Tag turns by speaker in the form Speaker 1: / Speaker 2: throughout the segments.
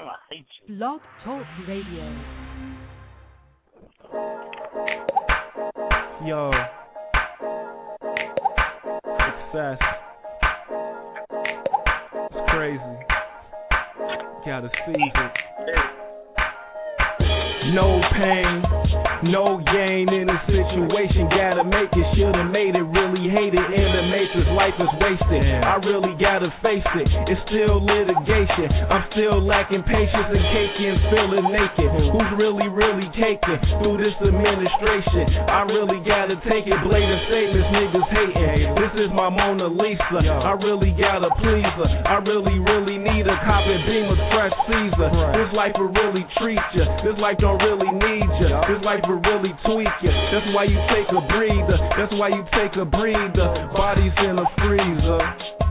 Speaker 1: I hate you.
Speaker 2: Blog Talk Radio.
Speaker 3: Yo. Success. It's crazy. Gotta seize it. No pain, no gain in a situation. Gotta make it, should've made it. Really hate it in the matrix. Life is wasted. I really gotta face it. It's still litigation. I'm still lacking patience and caking, feeling naked. Who's really taking through this administration? I really gotta take it. Blatant statements, niggas hating. This is my Mona Lisa. I really gotta please her. I really need a copy Beamer's Fresh Caesar. This life will really treat ya. This life don't really need ya. This life will really tweak ya. That's why you take a breather. That's why you take a breather. Body's in a freezer.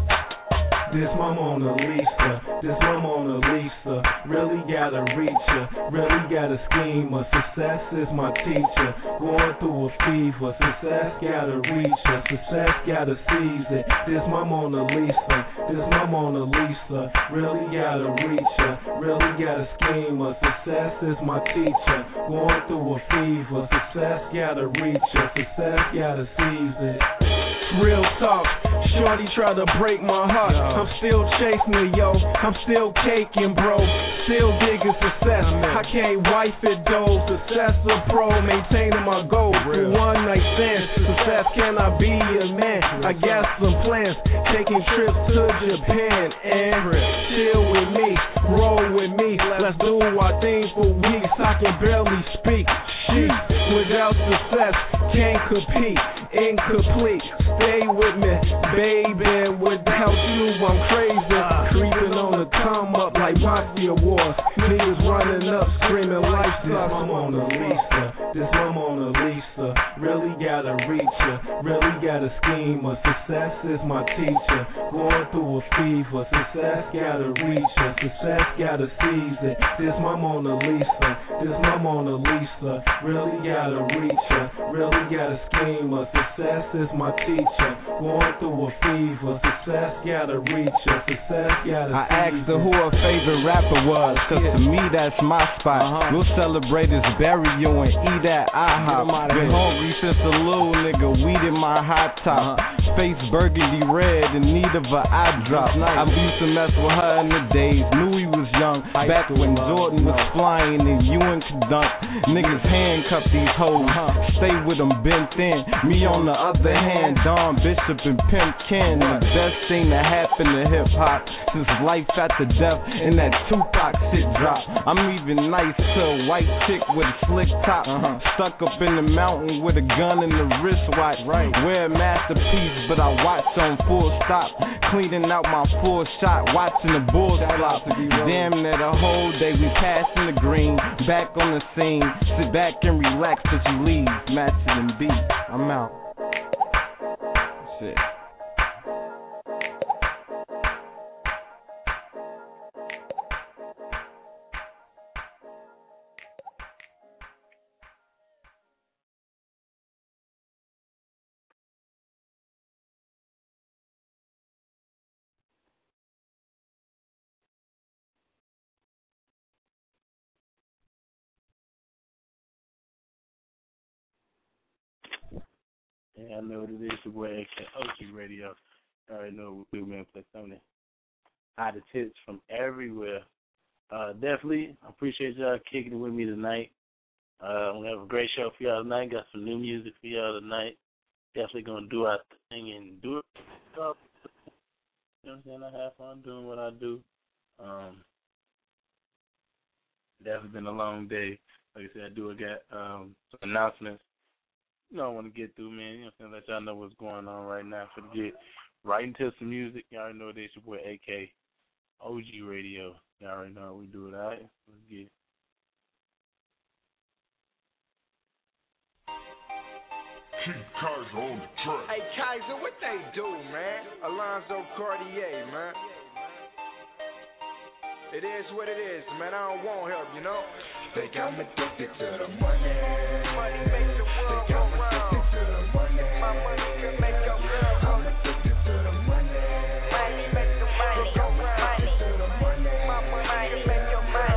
Speaker 3: This my Mona Lisa, this my Mona Lisa. Really gotta reach her, really gotta scheme her. Success is my teacher, going through a fever. Success gotta reach her, success gotta seize it. This my Mona Lisa, this my Mona Lisa. Really gotta reach her, really gotta scheme her. Success is my teacher, going through a fever. Success gotta reach her, success gotta seize it. Real talk, shorty try to break my heart. I'm still chasing it, yo. I'm still caking, bro. Still digging success. I can't wife it, though. Success a pro, maintaining my goals. Through one night stands, success can I be a man? I got some plans, taking trips to Japan and chill with me, roll with me. Let's do our thing for weeks. I can barely speak. Shit, without success, can't compete. Incomplete. Stay with me, baby. Without you, I'm crazy. Creeping on the come up like mafia wars. Niggas running up, screaming life sucks. This my Mona Lisa. This my Mona Lisa. Really gotta reach her. Really gotta scheme her. Success is my teacher. Going through a fever. Success gotta reach her. Success gotta seize it. This my Mona Lisa. This my Mona Lisa. Really gotta reach her. Really gotta scheme her. Success is my teacher. Going through a fever. Success gotta reach her. Success gotta
Speaker 4: I asked her who her favorite rapper was, cause to me that's my spot. We'll celebrate his burial and eat at IHOP. Been hungry since a little nigga, weed in my hot top. Face burgundy red in need of an eye drop. I used to mess with her in the days, knew he was young. Back when Jordan was flying and Ewan could dunk. Niggas handcuff these hoes, stay with them bent in. Me on the other hand, Don Bishop and Pimp Ken. The best thing that happened to hip hop since life after death and that Tupac shit drop. I'm even nice to a white chick with a slick top. Stuck up in the mountain with a gun in the wristwatch. Wear a masterpiece, but I watch on full stop. Cleaning out my full shot, watching the bulls flop. Damn near the whole day we passing the green. Back on the scene, sit back and relax till you leave. Matching and beat, I'm out. Shit.
Speaker 1: Yeah, I know what it is. Your boy OG Radio. I already know what we man play something. Hottest hits from everywhere. Definitely, I appreciate y'all kicking it with me tonight. I'm going to have a great show for y'all tonight. Got some new music for y'all tonight. Definitely going to do our thing and do it. You know what I'm saying? I have fun doing what I do. Definitely been a long day. Like I said, I got some announcements. You know, I want to get through, man. You know what I'm saying? Let y'all know what's going on right now. For to get right into some music, y'all already know this. Your boy AK, OG Radio. Y'all already know how we do it, all right? Let's get it.
Speaker 5: Keith Kaiser on the track.
Speaker 6: Hey, Kaiser, what they do, man? Alonzo Cartier, man. It is what it is, man. I don't want help, you know? Think I'm addicted to the money. Money makes the world go round. Addicted to the money. My money can make your girl go. I'm addicted to the money. Money makes the money go round. Addicted to the money. My money can make your money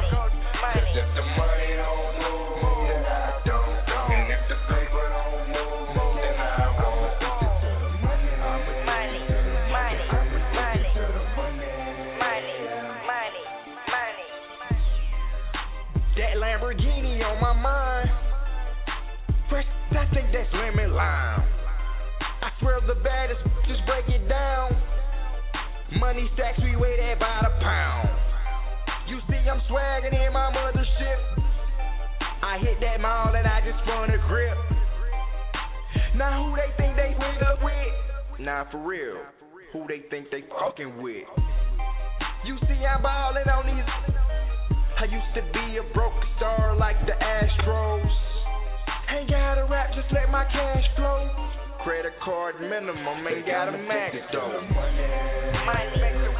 Speaker 6: that Lamborghini on my mind. First, I think that's lemon lime. I swear the baddest just break it down. Money stacks, we weigh that by the pound. You see, I'm swagging in my mothership. I hit that mall and I just spun a grip. Now who they think they went up with? Nah, for real, who they think they fucking with? You see, I'm ballin' on these. I used to be a broke star like the Astros. Ain't gotta rap, just let my cash flow. Credit card minimum, ain't got a max though. Money,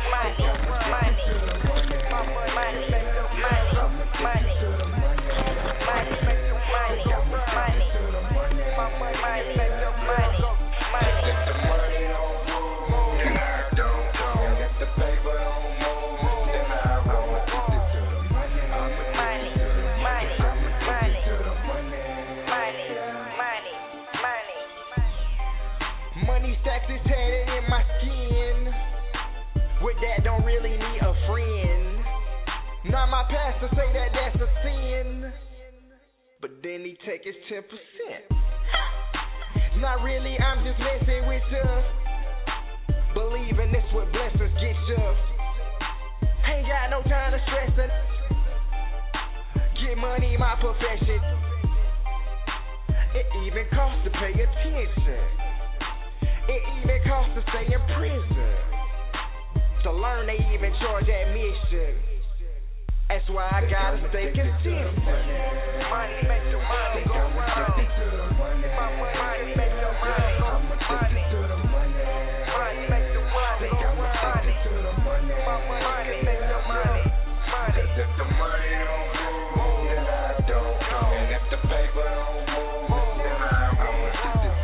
Speaker 6: stacks is tatted in my skin. With that, don't really need a friend. Now my pastor say that that's a sin, but then he take his 10%. Not really, I'm just messing with you. Believing this what blessings get you. Ain't got no time to stress it. Get money, my profession. It even costs to pay attention. It even costs to stay in prison. To learn, they even charge admission. That's why I gotta stay consistent. Money make the money go round. Money make the money go round. Money make the money go round. Money make the money. Cause if the money don't move, then I don't go. And if the paper don't move, then I won't.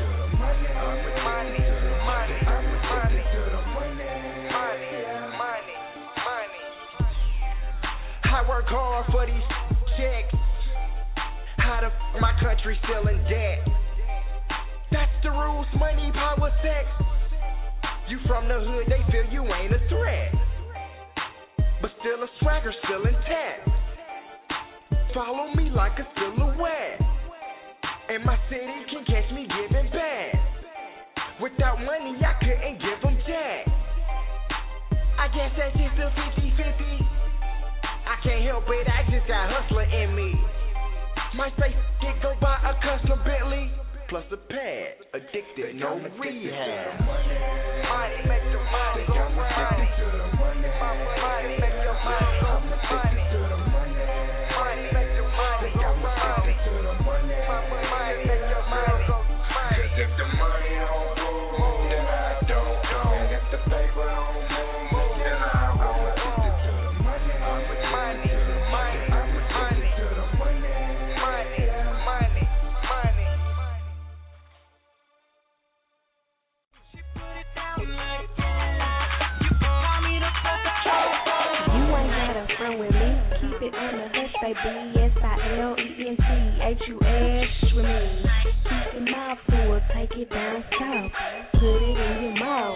Speaker 6: I work hard for these checks. How the my country still in debt? That's the rules, money, power, sex. You from the hood, they feel you ain't a threat, but still a swagger, still intact. Follow me like a silhouette, and my city can catch me giving back. Without money, I couldn't give them jack. I guess that's just a 50-50. I can't help it, I just got hustler in me. Might say get go buy a custom Bentley, plus a pad, addicted, no rehab. Money make the money go round. Money make the money go round. Money make the money go round. Money make the money go round. Cause if the money don't move, then I don't go. And if the paper don't move, then I won't.
Speaker 2: On the hush, baby, S-I-L-E-N-T-H-U-S with me. Keep your mouth full, take it down south, put it in your mouth.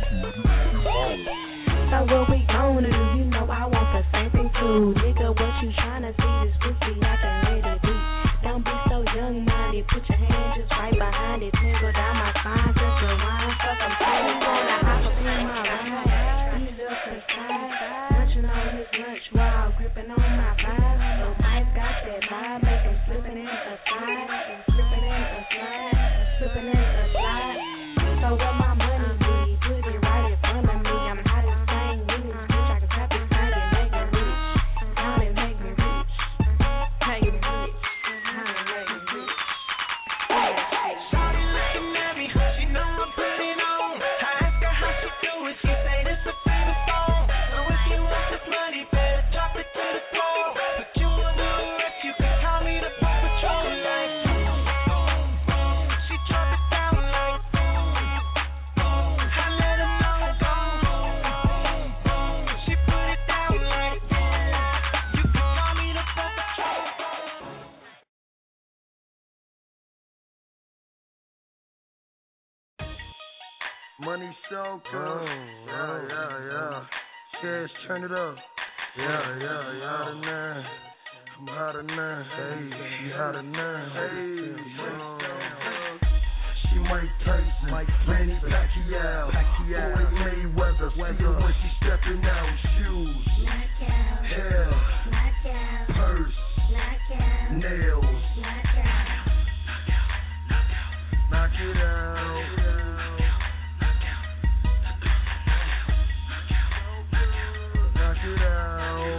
Speaker 2: So what we gonna do? You know I want the same thing too. Nigga, what you tryna see? This pussy, I can let it be. Don't be so young-minded, put your hand just right behind it. Tingle down my spine, just rewind. Fuck, I'm feeling gonna hop up in my ride. Ease up to the side, munching on this lunch while gripping on my vibe. So Mike got that vibe, make him slipping in a slide, slipping in a slide, slipping in a slide. So what my money be? Put it right in front of me. I'm hot as dang with this bitch. I can tap it, bang it, make me rich. Down and make me rich. Make me rich. Down and make me rich.
Speaker 7: Shawty looking at me, she know I put it on. I ask her how she do it, she say this a favorite song. So if you want this money, better drop it to the floor. But you wanna rest, you can call me the Paw Patrol. Like she drop it down like I let her know go. She put it down like you can call me the Paw Patrol.
Speaker 8: Money so good. Yeah. Shares, turn it up. Yeah. I'm hotter than, hey, she hotter than, hey, she Mike Tyson, Manny Pacquiao, Floyd Mayweather, see her when she stepping out, shoes, hair, purse, nails, knock it out. Knock it out.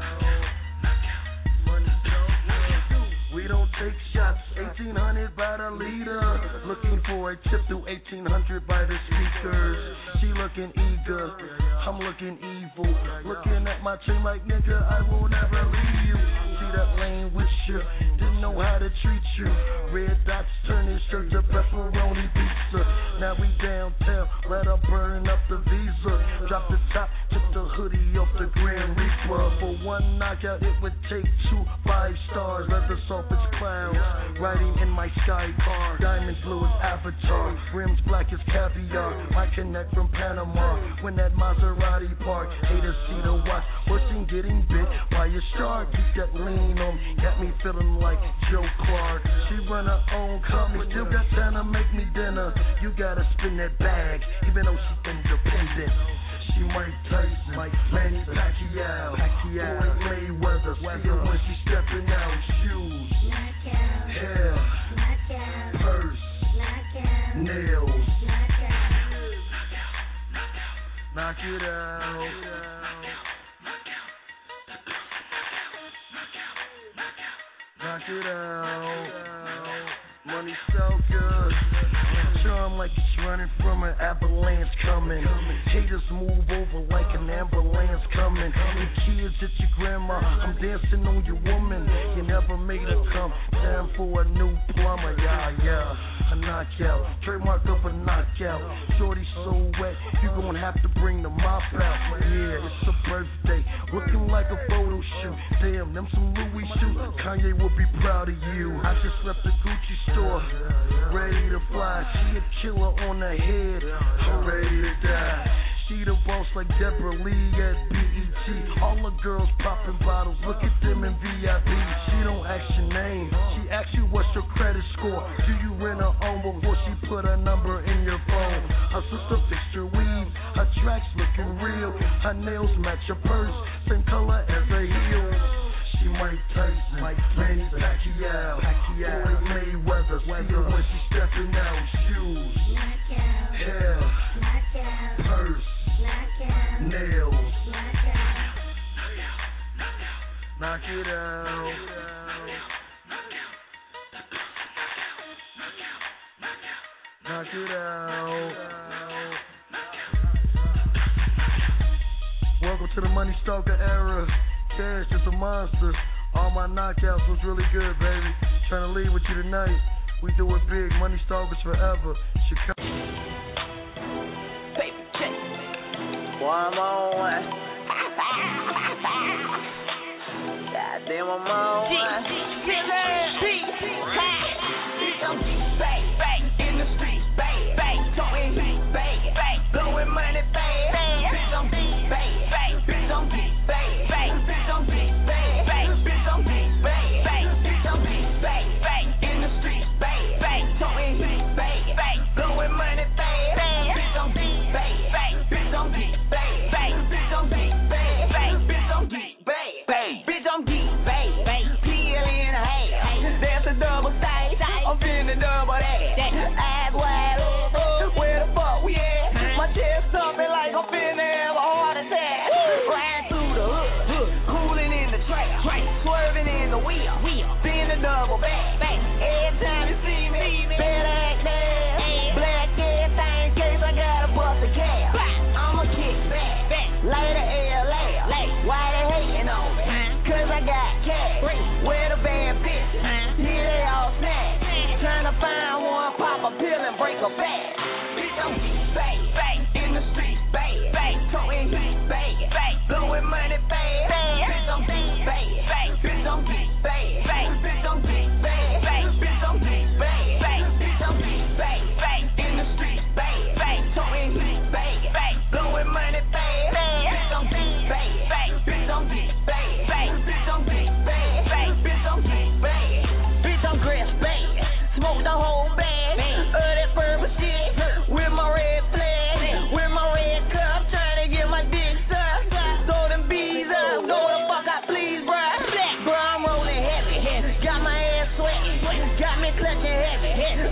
Speaker 8: We don't take shots. 1800 by the leader. Looking for a tip through 1800 by the speakers. She looking eager. I'm looking evil. Looking at my chain like nigga, I will never leave you. See that lane with you. Didn't know how to treat you. Red dots turn his shirt to pepperoni pizza. Now we downtown. Let her burn up the Visa. Drop the top, took the hoodie off the Grand Reaper. For one knockout, it would take 2 5 stars. Leather softest clowns riding in my sky car. Diamond blue as Avatar, rims black as caviar. I connect from Panama when that Maserati park. Haters see the watch, worse than getting bit by a shark. Keep that lean on, got me feeling like Joe Clark. She run her own company, still got time to make me dinner. You gotta spin that bag, even though she's independent. She Mike Tyson, Manny Pacquiao, Floyd Mayweather, see her when she stepping out, shoes, hair, purse, nails, knock it out. Knock it out. Money so good. Charm like it's running from an avalanche coming. Haters move over like an ambulance coming. The kids at your grandma, I'm dancing on your woman. You never made her come. Time for a new plumber, yeah. A knockout, trademark of a knockout. Shorty so wet, you gon' have to bring the mop out. Yeah, it's a birthday, looking like a photo shoot. Damn, them some Louis shoes. Kanye will be proud of you. I just left the Gucci store, ready to fly. She a killer on the head, I'm ready to die. She the boss like Deborah Lee at BET. All the girls popping bottles, look at them in VIP. She don't ask your name, she asks you what's your credit score. Do you rent her own before she put her number in your phone? Her sister fixed her weave, her tracks looking real. Her nails match her purse, same color as her heels. She Mike Tyson, Manny Pacquiao, Floyd Mayweather, see her when she stepping out, shoes, hair, purse, nails, knock it out. Knock it out. Welcome to the Money Stalker era. Cash is a monster. All my knockouts was really good, baby. Trying to leave with you tonight. We do it big. Money Stalkers forever. Chicago.
Speaker 7: Paper check. One more one. Goddamn, I'm on one. In the streets, bad. Talking bad. Blowing money bad. Bitch, I'm bad. Bitch, I'm bad. Bitch, I'm bad. Bitch, I'm bad. Bitch, I'm bad. In the streets, bad. Talking bad. Blowing money bad. Bitch, I'm bad. Bitch, I'm bad. Bitch, I'm bad. Bitch, I'm bad. Bitch, I'm bad. Peel in half. That's a double stage. I'm feeling double that. Eyes wide open. Where the fuck we at? My chest thumping like I'm finna have a heart attack. Riding through the hood, cooling in the track, swerving in the wheel, being a double back. Every time you see me, better act there. Black ass thing, in case I gotta bust a cab. I'ma kick back, later LA. Why they hating on me? Cause I got cash. Where the bad bitches? Here they all snatch. Trying to find one, pop a pill and break a back. Bitch, I'm bad. In the streets, bad. Talking bad. Blowing money bad. Bitch, I'm bad. Bitch, I'm bad. Bitch, I'm bad. Bitch, I'm bad. Bitch, I'm bad. In the streets, bad. Talking bad. Blowing money bad. Bitch, I'm bad. Bitch, I'm bad. Bitch, I'm bad.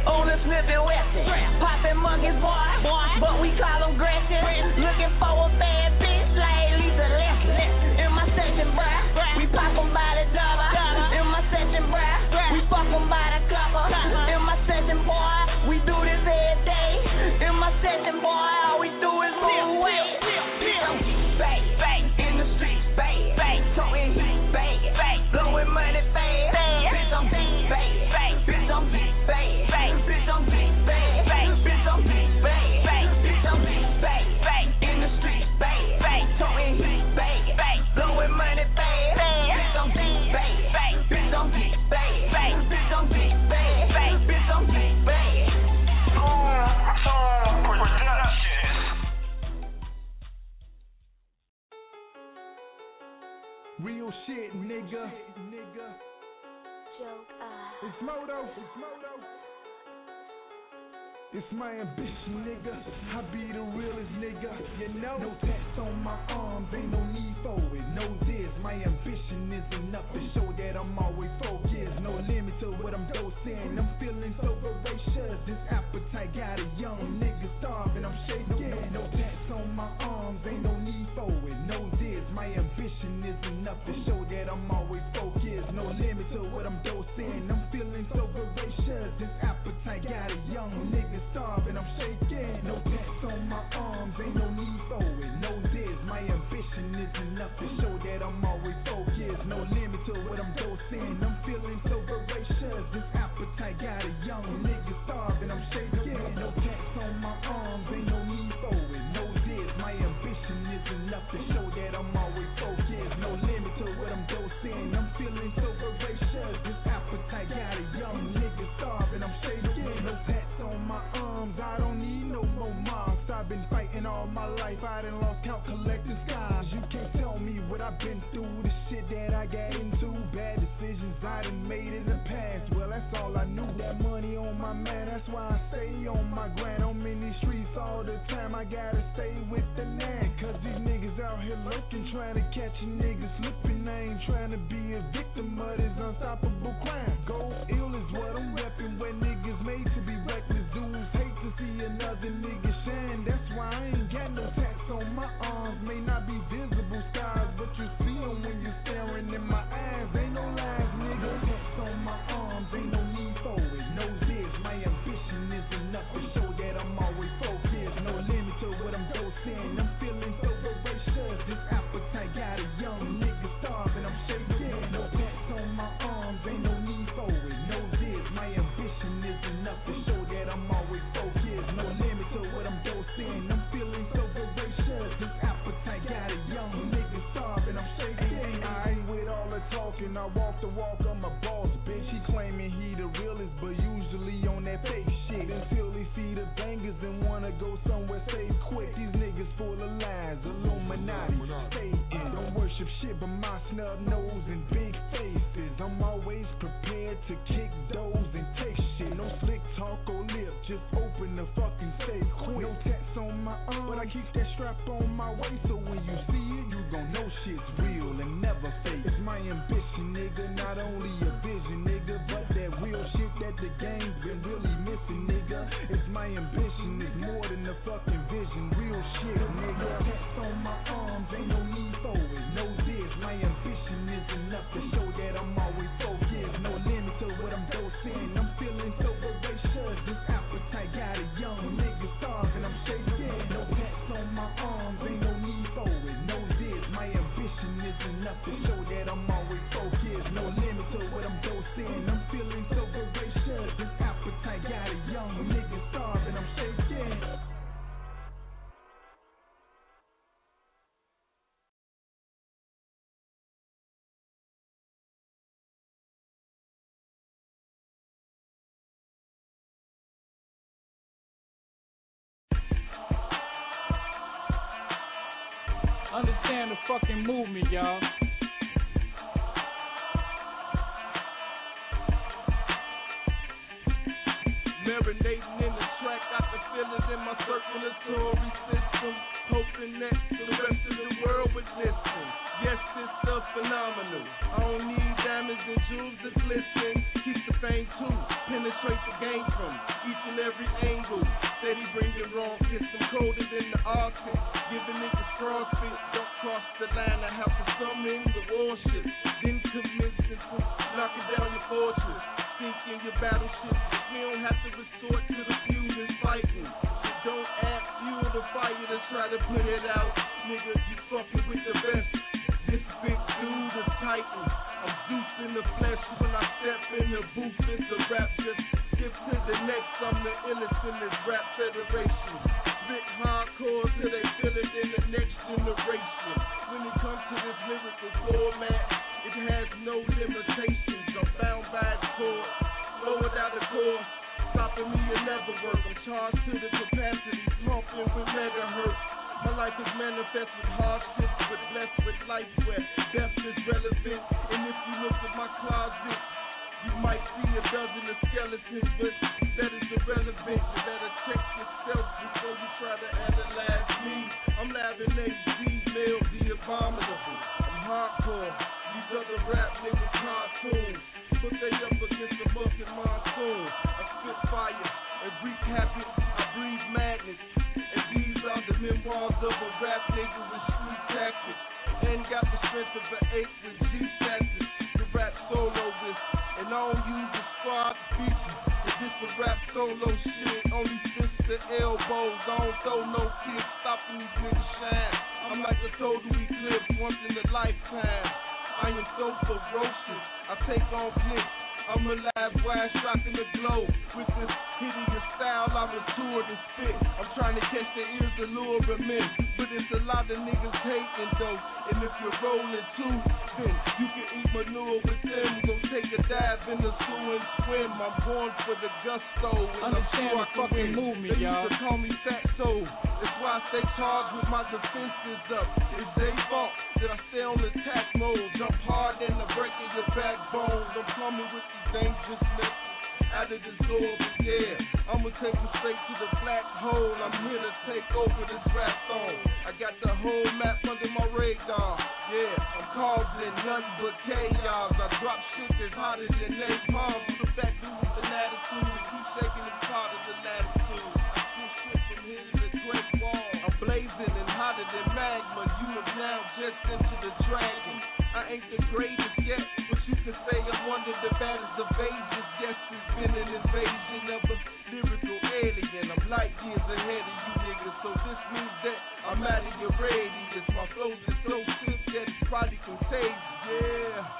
Speaker 7: On the Smith and Wesson. Poppin' monkeys, boy. But we call them Gretchen. Looking for a bad bitch like Lisa Leslie. In my section, bruh. We pop 'em by the dollar. In my section, bruh. We fuck 'em by the couple. In my section, boy. We do this every day. In my section, boy. All we do is move weight. Bitch, I'm bang, bang. In the streets, bang, bang. Talking heat, bang, bang. Blowing money, bang. Bitch, I'm bang, bang. Bitch, I'm bang, bang. Bitch, I'm bang, bang. Bitch, I'm bang, bang. Bitch, I'm bang, bang. In the streets, bang, bang. Talking heat, bang, bang. Blowing money, bang. Bitch, I'm bang, bang. Bitch, I'm bang, bang. Bitch, I'm bang, bang. Bitch, I'm bang, bang.
Speaker 3: Real shit, nigga. It's Moto. It's my ambition, nigga. I be the realest nigga, you know. No tats on my arms, ain't no need for it. No this, my ambition is enough to show that I'm always focused. No limit to what I'm dosing. I'm feeling so voracious. This appetite got a young nigga starving. I'm shaking. No tats on my arms, ain't no need for it. No this, my ambition is enough to show that I'm always focused. No limit to what I'm dosing. I'm feeling so voracious. This appetite got a young nigga starving, I'm shaking. No tats on my arms, ain't no need for it. No this, my ambition is enough to show that I'm always focused. No limit to what I'm dosing. I'm feeling so voracious. This appetite got a young nigga starving, I'm shaking. No tats on my arms, ain't no need for it. No this, my ambition is enough to show that I'm always focused. No limit to what I'm dosing. I'm feeling so voracious. This appetite got a young nigga starving, I'm shaking. No tats on my arms, I don't need no more marks. I've been fighting all my life, I done lost count collecting scars. You can't tell me what I've been through, the shit that I got into. Bad decisions I done made in the past, well that's all I knew. That money on my man, that's why I stay on my grind. I'm in these streets all the time, I gotta stay with the nine. Cause these niggas out here looking, trying to catch a nigga slipping. I ain't trying to be a victim of this unstoppable crime. Go ill is what I'm repping, where niggas made to be reckless. Dudes hate to see another nigga shine, that's why I ain't got no tats on my arms. May not be visible scars, but you see them when you're staring in my eyes. Ain't no lies, nigga. Tats on my arms, ain't no need for it. No this, my ambition is enough to show that I'm always focused. No limit to what I'm dosing. I'm feeling so voracious. This appetite got a young nigga starving, I'm shaking. No tats on my arms, ain't no need for it. No this, my ambition is enough to show that I'm always focused. No limit to what I'm dosing. I'm feeling so voracious. This appetite got a young nigga starving, I'm shaking. I ain't with all the talking, I walk the walk, I'm a boss, bitch. He claiming he the realest, but usually on that fake shit. Until they see the bangers and wanna go somewhere safe quick. These niggas full of lies, Illuminati, Satan. Don't worship shit but my snub nose and big faces. I'm always prepared to kick doors and take shit. No slick talk or lip, just open the fucking safe quick. No tats on my arm, but I keep that strap on my waist, so when you see it, you gon' know shit's real and never fake. It's my ambition, nigga, not only a vision, nigga, but that real shit that the game's been really missing, nigga. It's my ambition, it's more than a fucking vision, real shit, nigga. Tats on my arms, ain't no need for it. No this, my ambition is enough to show that I'm always focused. No limit to what I'm dosing. I'm feeling so voracious. This appetite got a young nigga starving, I'm shaking. No tats on my arms, ain't no need for it. No this, my ambition is enough to show that I'm always focused. No limit to what I'm dosing. I'm feeling so voracious. This appetite got a young nigga starving, I'm shaking.
Speaker 9: Understand the fucking movement, y'all.
Speaker 3: Marinating in the track, got the feelings in my circulatory system. Hoping that the rest of the world would listen. Yes, it's the phenomenal. I don't need diamonds and jewels to glisten. Keep the
Speaker 10: fame too. Penetrate the game from each and every angle. Steady bringing wrong hits, I'm colder than the Arctic. Giving niggas CrossFit, don't cross the line. I have to summon the warship. Then commence into knocking down your fortress. Sink in your battleship. We don't have to resort to the feud and fighting. Don't add fuel to fire to try to put it out. Nigga, you fucking with the best. This big dude is Titan. I'm Zeus in the flesh when I step in the booth. It's a rap, just skip to the next. I'm the illest in this rap federation. Spit hardcore till they feel it in the next generation. When it comes to this lyrical format, it has no limitations. I'm bound by its cord, slow without a core. Stopping me will never work. I'm charged to the capacity, pumping with megahertz. My life is manifest with hardships, but blessed with life where death is relevant. And if you look at my closet, you might see a dozen of skeletons, but that is irrelevant. You better check yourself before you try to analyze me. I'm live in HD, male, the abominable. I'm hardcore. These other rap niggas cartoons. Put they up against the mucking monsoon. I spit fire and wreak havoc. I breathe madness. And these are the memoirs of a rap nigga with street tactics. And got the strength of an ape with G status to rap solo this. And I don't use the squad features. If this a rap solo shit, only fists to elbows. I don't throw no kicks, stopping these niggas shine. I'm like a total eclipse once in a lifetime. I am so ferocious, I take on flicks. I'm alive, wide shocking the glow. With this hideous style, I'm matured and spit. I'm trying to catch the ears of luring men. But it's a lot of niggas hating though. And if you're rolling too, then you can eat manure with them. Go take a dive in the sewer and swim. I'm born for the gusto. And
Speaker 9: understand the fucking movement, y'all.
Speaker 10: They used to call me Fatso. That's why I stay charged with my defenses up. It's their fault that I stay on attack mode. Jump hard and I'm breaking your backbone. I'm coming with these dangerous methods out of this door, but yeah, I'ma take you straight to the black hole. I'm here to take over this rap song. I got the whole map under my radar. Yeah, I'm causing nothing but chaos. I drop shit that's hotter than napalm. The fat dude with an attitude and keep shaking his part of the latitude. I shoot shit from here to the Great Wall. I'm blazing and hotter than magma. You have now just into the dragon. I ain't the greatest yet, but you can say I'm one of the baddest of ages. Yes, it's been an invasion of a lyrical alien. I'm light years ahead of you niggas, so this means that I'm out of your radius. My flows is so sick that it's probably contagious. Yeah.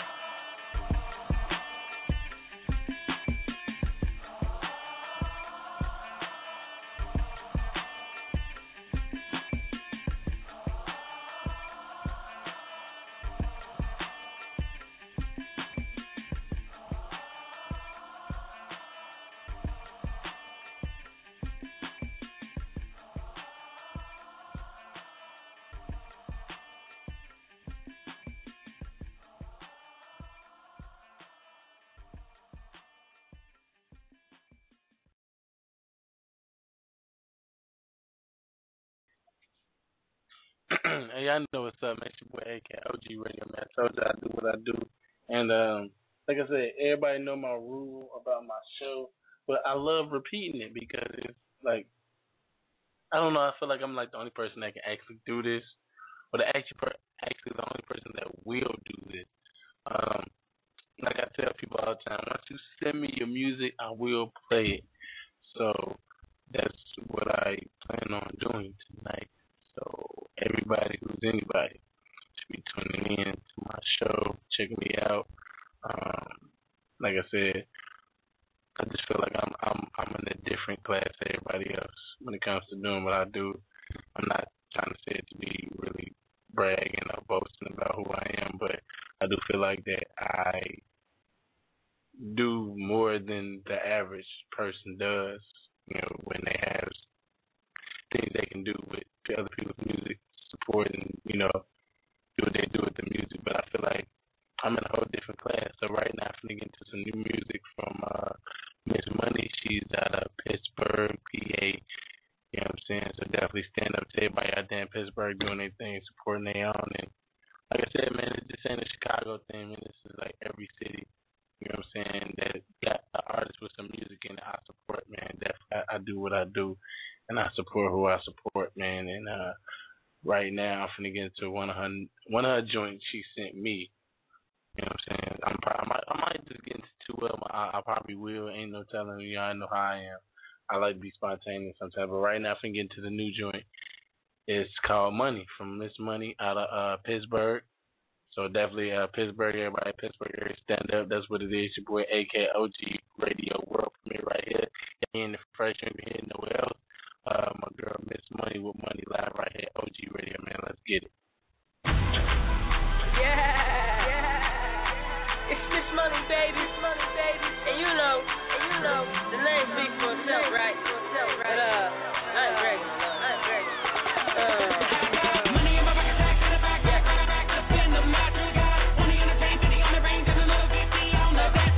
Speaker 1: Hey, y'all know what's up, man. It's your boy AK OG Radio, man. I told you I do what I do. And like I said, everybody know my rule about my show, but I love repeating it because it's like, I don't know, I feel like I'm like the only person that can actually do this, or actually the only person that will do this. Like I tell people all the time, once you send me your music, I will play it. So that's what I plan on doing tonight. So everybody who's anybody should be tuning in to my show, checking me out. Like I said, I just feel like I'm in a different class to everybody else when it comes to doing what I do. I'm not trying to say it to be really bragging or boasting about who I am, but I do feel like that I do more than the average person does, you know, when they have things they can do with other people's music, support and, you know, do what they do with the music. But I feel like I'm in a whole different class. So right now I'm going to get into some new music from Miss Money. She's out of Pittsburgh, PA. You know what I'm saying? So definitely stand up to everybody out there in Pittsburgh doing their thing, supporting their own. And like I said, man, this ain't a Chicago thing, man. This is like every city, you know what I'm saying, that what I do, and I support who I support, man. And right now, I'm finna get into one of her joints she sent me. You know what I'm saying? I might just get into two of them. I probably will. Ain't no telling you. I know how I am. I like to be spontaneous sometimes. But right now, I'm finna get into the new joint. It's called Money from Miss Money out of Pittsburgh. So definitely Pittsburgh, everybody, Pittsburgh area, stand up. That's what it is. Your boy AK OG Radio World Premiere right here. Y'all in the fresh and here nowhere else. My girl Miss Money with Money Live right here. OG Radio, man. Let's get it.
Speaker 11: Yeah. It's Miss Money, baby. And you know, the name speaks for itself, right? But I ain't ready. Money in my back, up in the mattress. Money in the tank, 50 on the range, and another 50 on the back.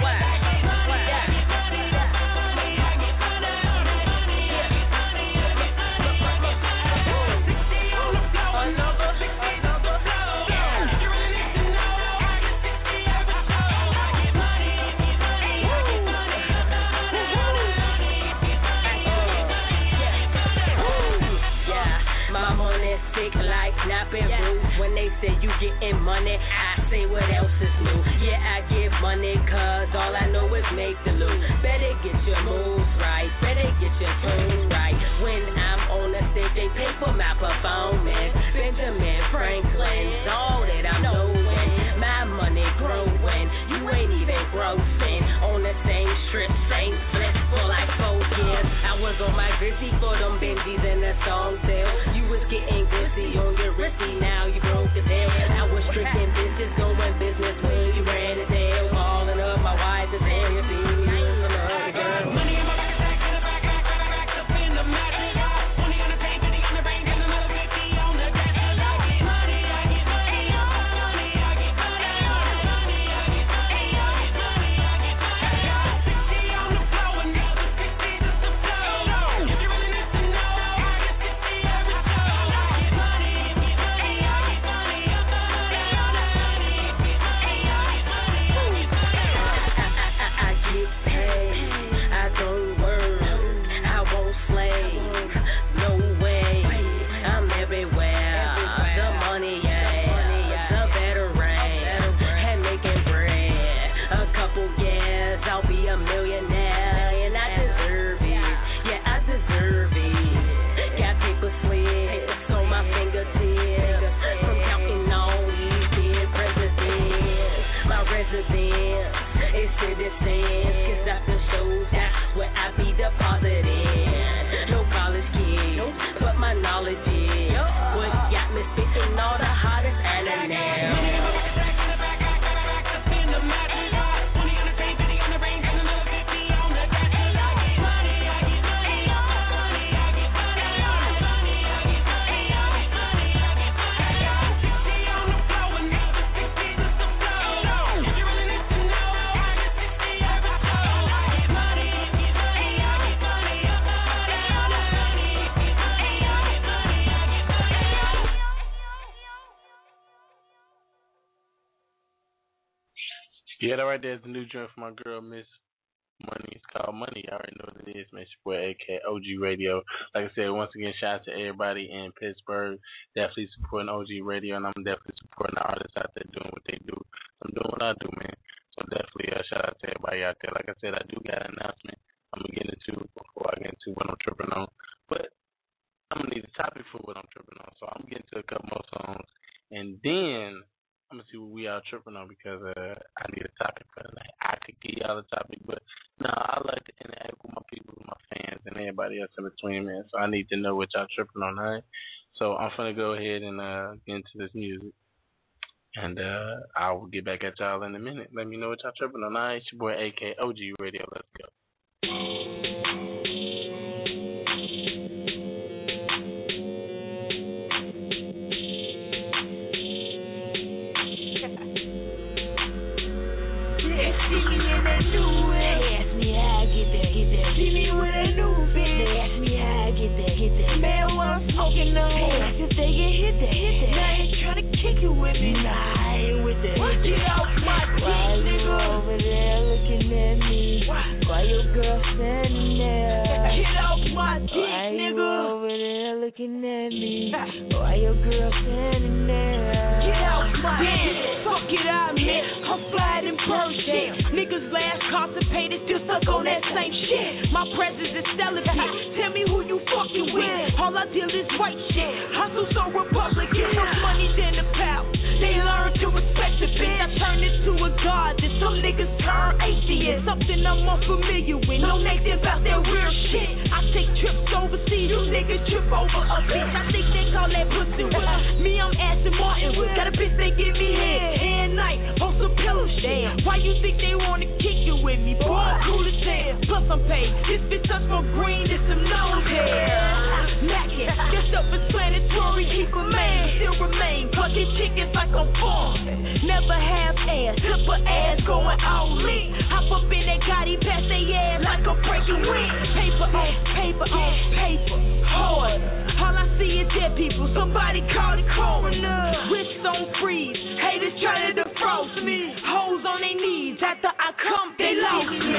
Speaker 11: When they say you getting money, I say what else is new. Yeah, I get money cause all I know is make the loot. Better get your moves right, better get your tunes right. When I'm on the stage, they pay for my performance. Benjamin Franklin's all that I'm doing. My money growing, you ain't even grossing. On the same strip, same flip for like 4 years. I was on my gritty for them Benjis and the song sale. You was getting glitzy on your wristy, now you broke as hell. I was tricking bitches, doing business when you ran as hell. Calling up my wife to say you see me with another girl. Money in my back, up in the mattress. 20 on the tank, 50 on the range, and another 50 on the dash. I get money, I get money, I get money, I get money, I get money, I get money, I get money. 60 on the floor, another 60 just to flow. If you really need to know, I get 60 every show. I get money, I get money, I get money, I get money, I get paid, I don't work, I won't slave, no way, I'm everywhere, the money, the better rain, and making bread, a couple years, I'll be a millionaire, and I deserve it, yeah, I deserve it, got paper slips on my fingertips, from counting all these dead presidents, my residence is citizens, cause that's the shows, that's where I be deposited, no college kids, but my knowledge is what got me spitting all the hottest internet.
Speaker 1: Yeah, that right there is the new joint for my girl, Miss Money. It's called Money. I already know what it is, man. It's your boy, AK OG Radio. Like I said, once again, shout out to everybody in Pittsburgh. Definitely supporting OG Radio, and I'm definitely supporting the artists out there doing what they do. I'm doing what I do, man. So definitely shout out to everybody out there. Like I said, I do got an announcement I'm going to get into before I get into what I'm tripping on. But I'm going to need a topic for what I'm tripping on. So I'm getting to a couple more songs. And then I'm going to see what we are tripping on because I need a topic for tonight. I could give y'all a topic, but no, I like to interact with my people, with my fans, and everybody else in between, man. So I need to know what y'all tripping on, all right? So I'm going to go ahead and get into this music. And I will get back at y'all in a minute. Let me know what y'all tripping on, all right? It's your boy, AK OG Radio. Let's go.
Speaker 7: See me in that new whip. They ask me how I get that. See me with a new bitch. They ask me how I get that. Man, what I'm smoking on. They ask if they get hit that. Now I ain't tryna kick it with me. Nah, I ain't with that. Get off my dick, nigga. Over there looking at me. Why your girl standing there? Get off my
Speaker 12: bird shit. Niggas last constipated, still stuck on that same shit. My presence is stellar shit. Tell me who you fucking with. All I deal is white shit. Hustle so Republican, more money than the power. They learn to respect the bitch. I turn it to a god, then some niggas turn atheist. Something I'm unfamiliar with. No native about that real shit. I take trips overseas, you niggas trip over a bitch. I think they call that pussy with me. I'm Aston Martin with. Got a bitch they give me head and night on some pillow shit. Why you think they wanna kick you with me? Boy, I'm cool as hell. Plus I'm paid. This bitch touch from green to some nose hair. Mackin', your self-explanatory, keep a man, still remain. Clucking chickens like I'm poor. Never have ass, triple ass going all in. Hop up in that Gotti, pass they ass like I'm breaking wind. Paper on paper on paper, hard. All I see is dead people, somebody call the coroner. Wrist on freeze, haters try to defrost me. Hoes on their knees, after I come, they lost me.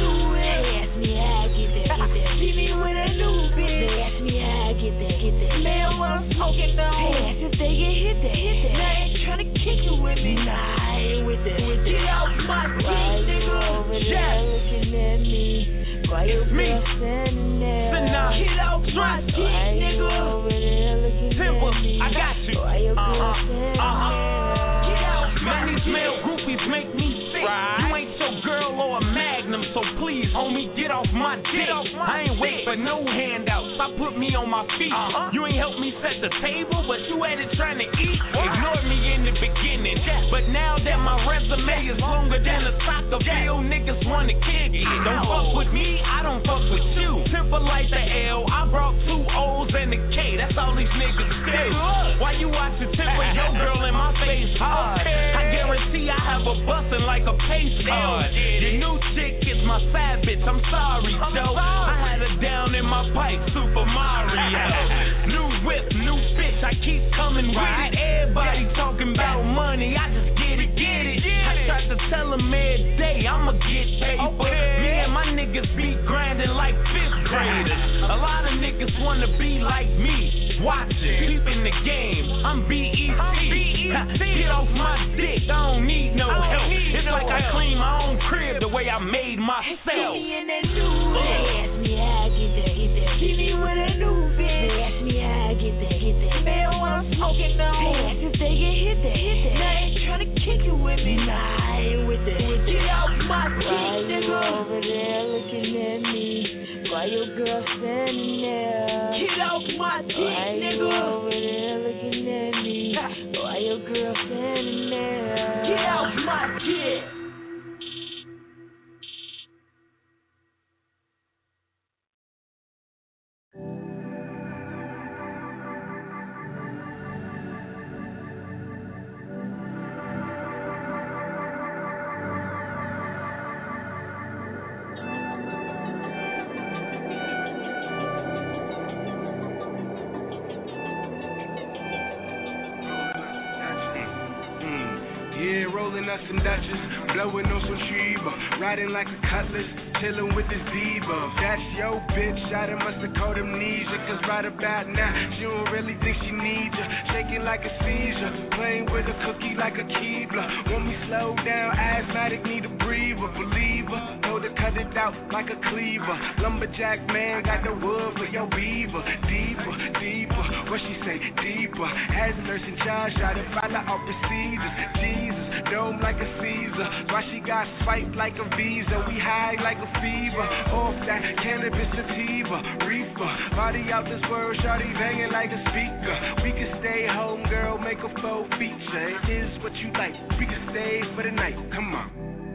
Speaker 12: They ask me how I get that, see me with a new bitch. They ask me how I get that, man, what I'm smoking on. They ask if they get hit that. Now I ain't tryna kick you with me. Nah, I ain't with that. Get off my dick, nigga. Over there looking at me. Why your girl standing there? Get off my dick, nigga. Over there looking at me. I got you. Why your girl standing there? Get off my dick. These male groupies make me sick. You ain't your girl or a magnum, so please, homie, get off my dick. I ain't wait for no handouts. Stop put me on my feet. You ain't help me set the table, but you at it trying to eat. Ignored me in the beginning, but now that my resume is longer than a soccer field, niggas wanna kick it. Don't fuck with me, I don't fuck with you. Simple like the L, I brought 2 O's and a K. That's all these niggas do. Why you watching tip with your girl in my face hard? I guarantee I have a bustin' like a pace card. Your new chick is my savage, I'm sorry, Joe. I had her down in my pipe, Super Mario. New whip, new bitch, I keep coming with it. Everybody talking about money, I just get it. I try to tell them every day, I'ma get paper. Me and my niggas be grinding like 5th graders. A lot of niggas wanna be like me. Watching, peeping the game, I'm BET. Get off my dick, I don't need no help. It's like I clean my own crib the way I made myself. See me in that new they ask me how I get that. See me with a new bitch. They ask me how I get that. Man, what I'm smoking on. They ask if they get hit that. Now I ain't tryna kick you with me. Nah, I ain't with that. Get off my dick, nigga. Over there looking at me. Why your girl standing there? Get off my dick, nigga. Over there looking at me. Why your girl standing there? Get off my dick.
Speaker 13: Some Dutchess, blowing on some Sheba, riding like a cutlass, chilling with this diva. That's your bitch, I done must have caught amnesia, cause right about now, she don't really think she needs ya. Shaking like a seizure, playing with a cookie like a Keebler. Want me slow down, asthmatic, need a breather, believer. Know to cut it out like a cleaver. Lumberjack man, got the wood for your beaver. Deeper, deeper, what she say, deeper. As a nurse in charge, try to follow all procedures. Jesus, dome like a Caesar. Why she got spiked like a Visa? We high like a fever. Off that cannabis sativa, reefer. Body out this world, shawty banging like a speaker. We can stay home, girl, make a full feature. It is what you like. We can stay for the night. Come on.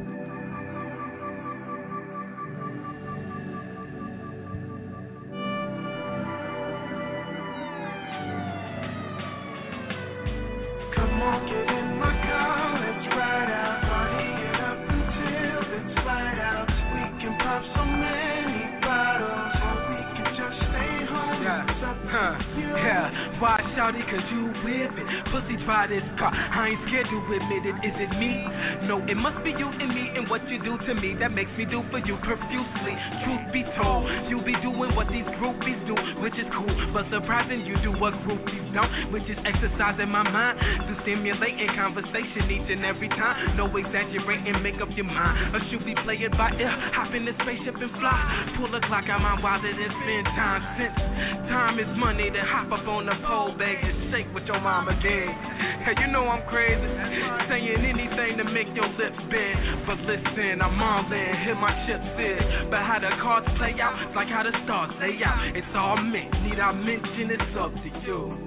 Speaker 7: Come on, get in my car, let's ride out. Party it up until it's light out. We can pop so many bottles, or we can just stay home.
Speaker 13: Yeah, watch
Speaker 8: shawty, cause you whip it. Pussy by this car, I ain't scared to admit it. Is it me? No, it must be you and me and what you do to me that makes me do for you profusely. Truth be told, you be doing what these groupies do, which is cool, but surprising you do what groupies don't, which is exercising my mind to stimulating conversation each and every time. No exaggerating, make up your mind. Or should we play it by ear? Hop in the spaceship and fly. Pull the clock out my wallet and spend time. Since time is money, then hop up on the pole, bag and shake with your mama did. Hey, you know I'm crazy, saying anything to make your lips bend. But listen, I'm all in, hit my chips in. But how the cards play out, like how the stars lay out. It's all meant, need I mention it's up to you.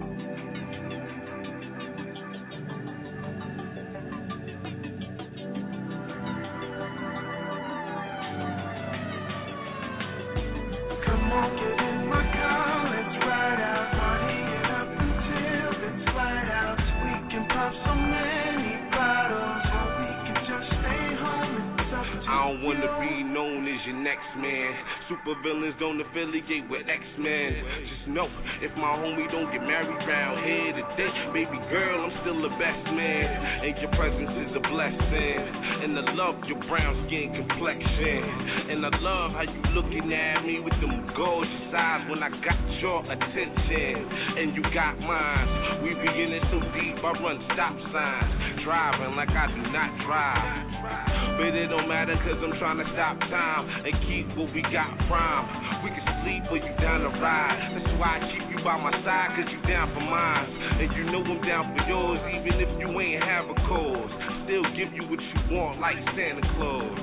Speaker 6: Come on, get in my car, let's ride out. Party it up until it's light out. We can pop so many bottles, or we can just stay home. It's up to you.
Speaker 14: I don't wanna be known as your next man. Super villains don't affiliate with X-Men. Just know, if my homie don't get married round here today, baby girl, I'm still the best man. And your presence is a blessing. And I love your brown skin complexion. And I love how you looking at me with them gorgeous eyes when I got your attention. And you got mine. We be in it so deep, I run stop signs. Driving like I do not drive. But it don't matter cause I'm trying to stop time and keep what we got prime. We can sleep or you down to ride. That's why I keep you by my side cause you down for mine. And you know I'm down for yours even if you ain't have a cause. Still give you what you want like Santa Claus.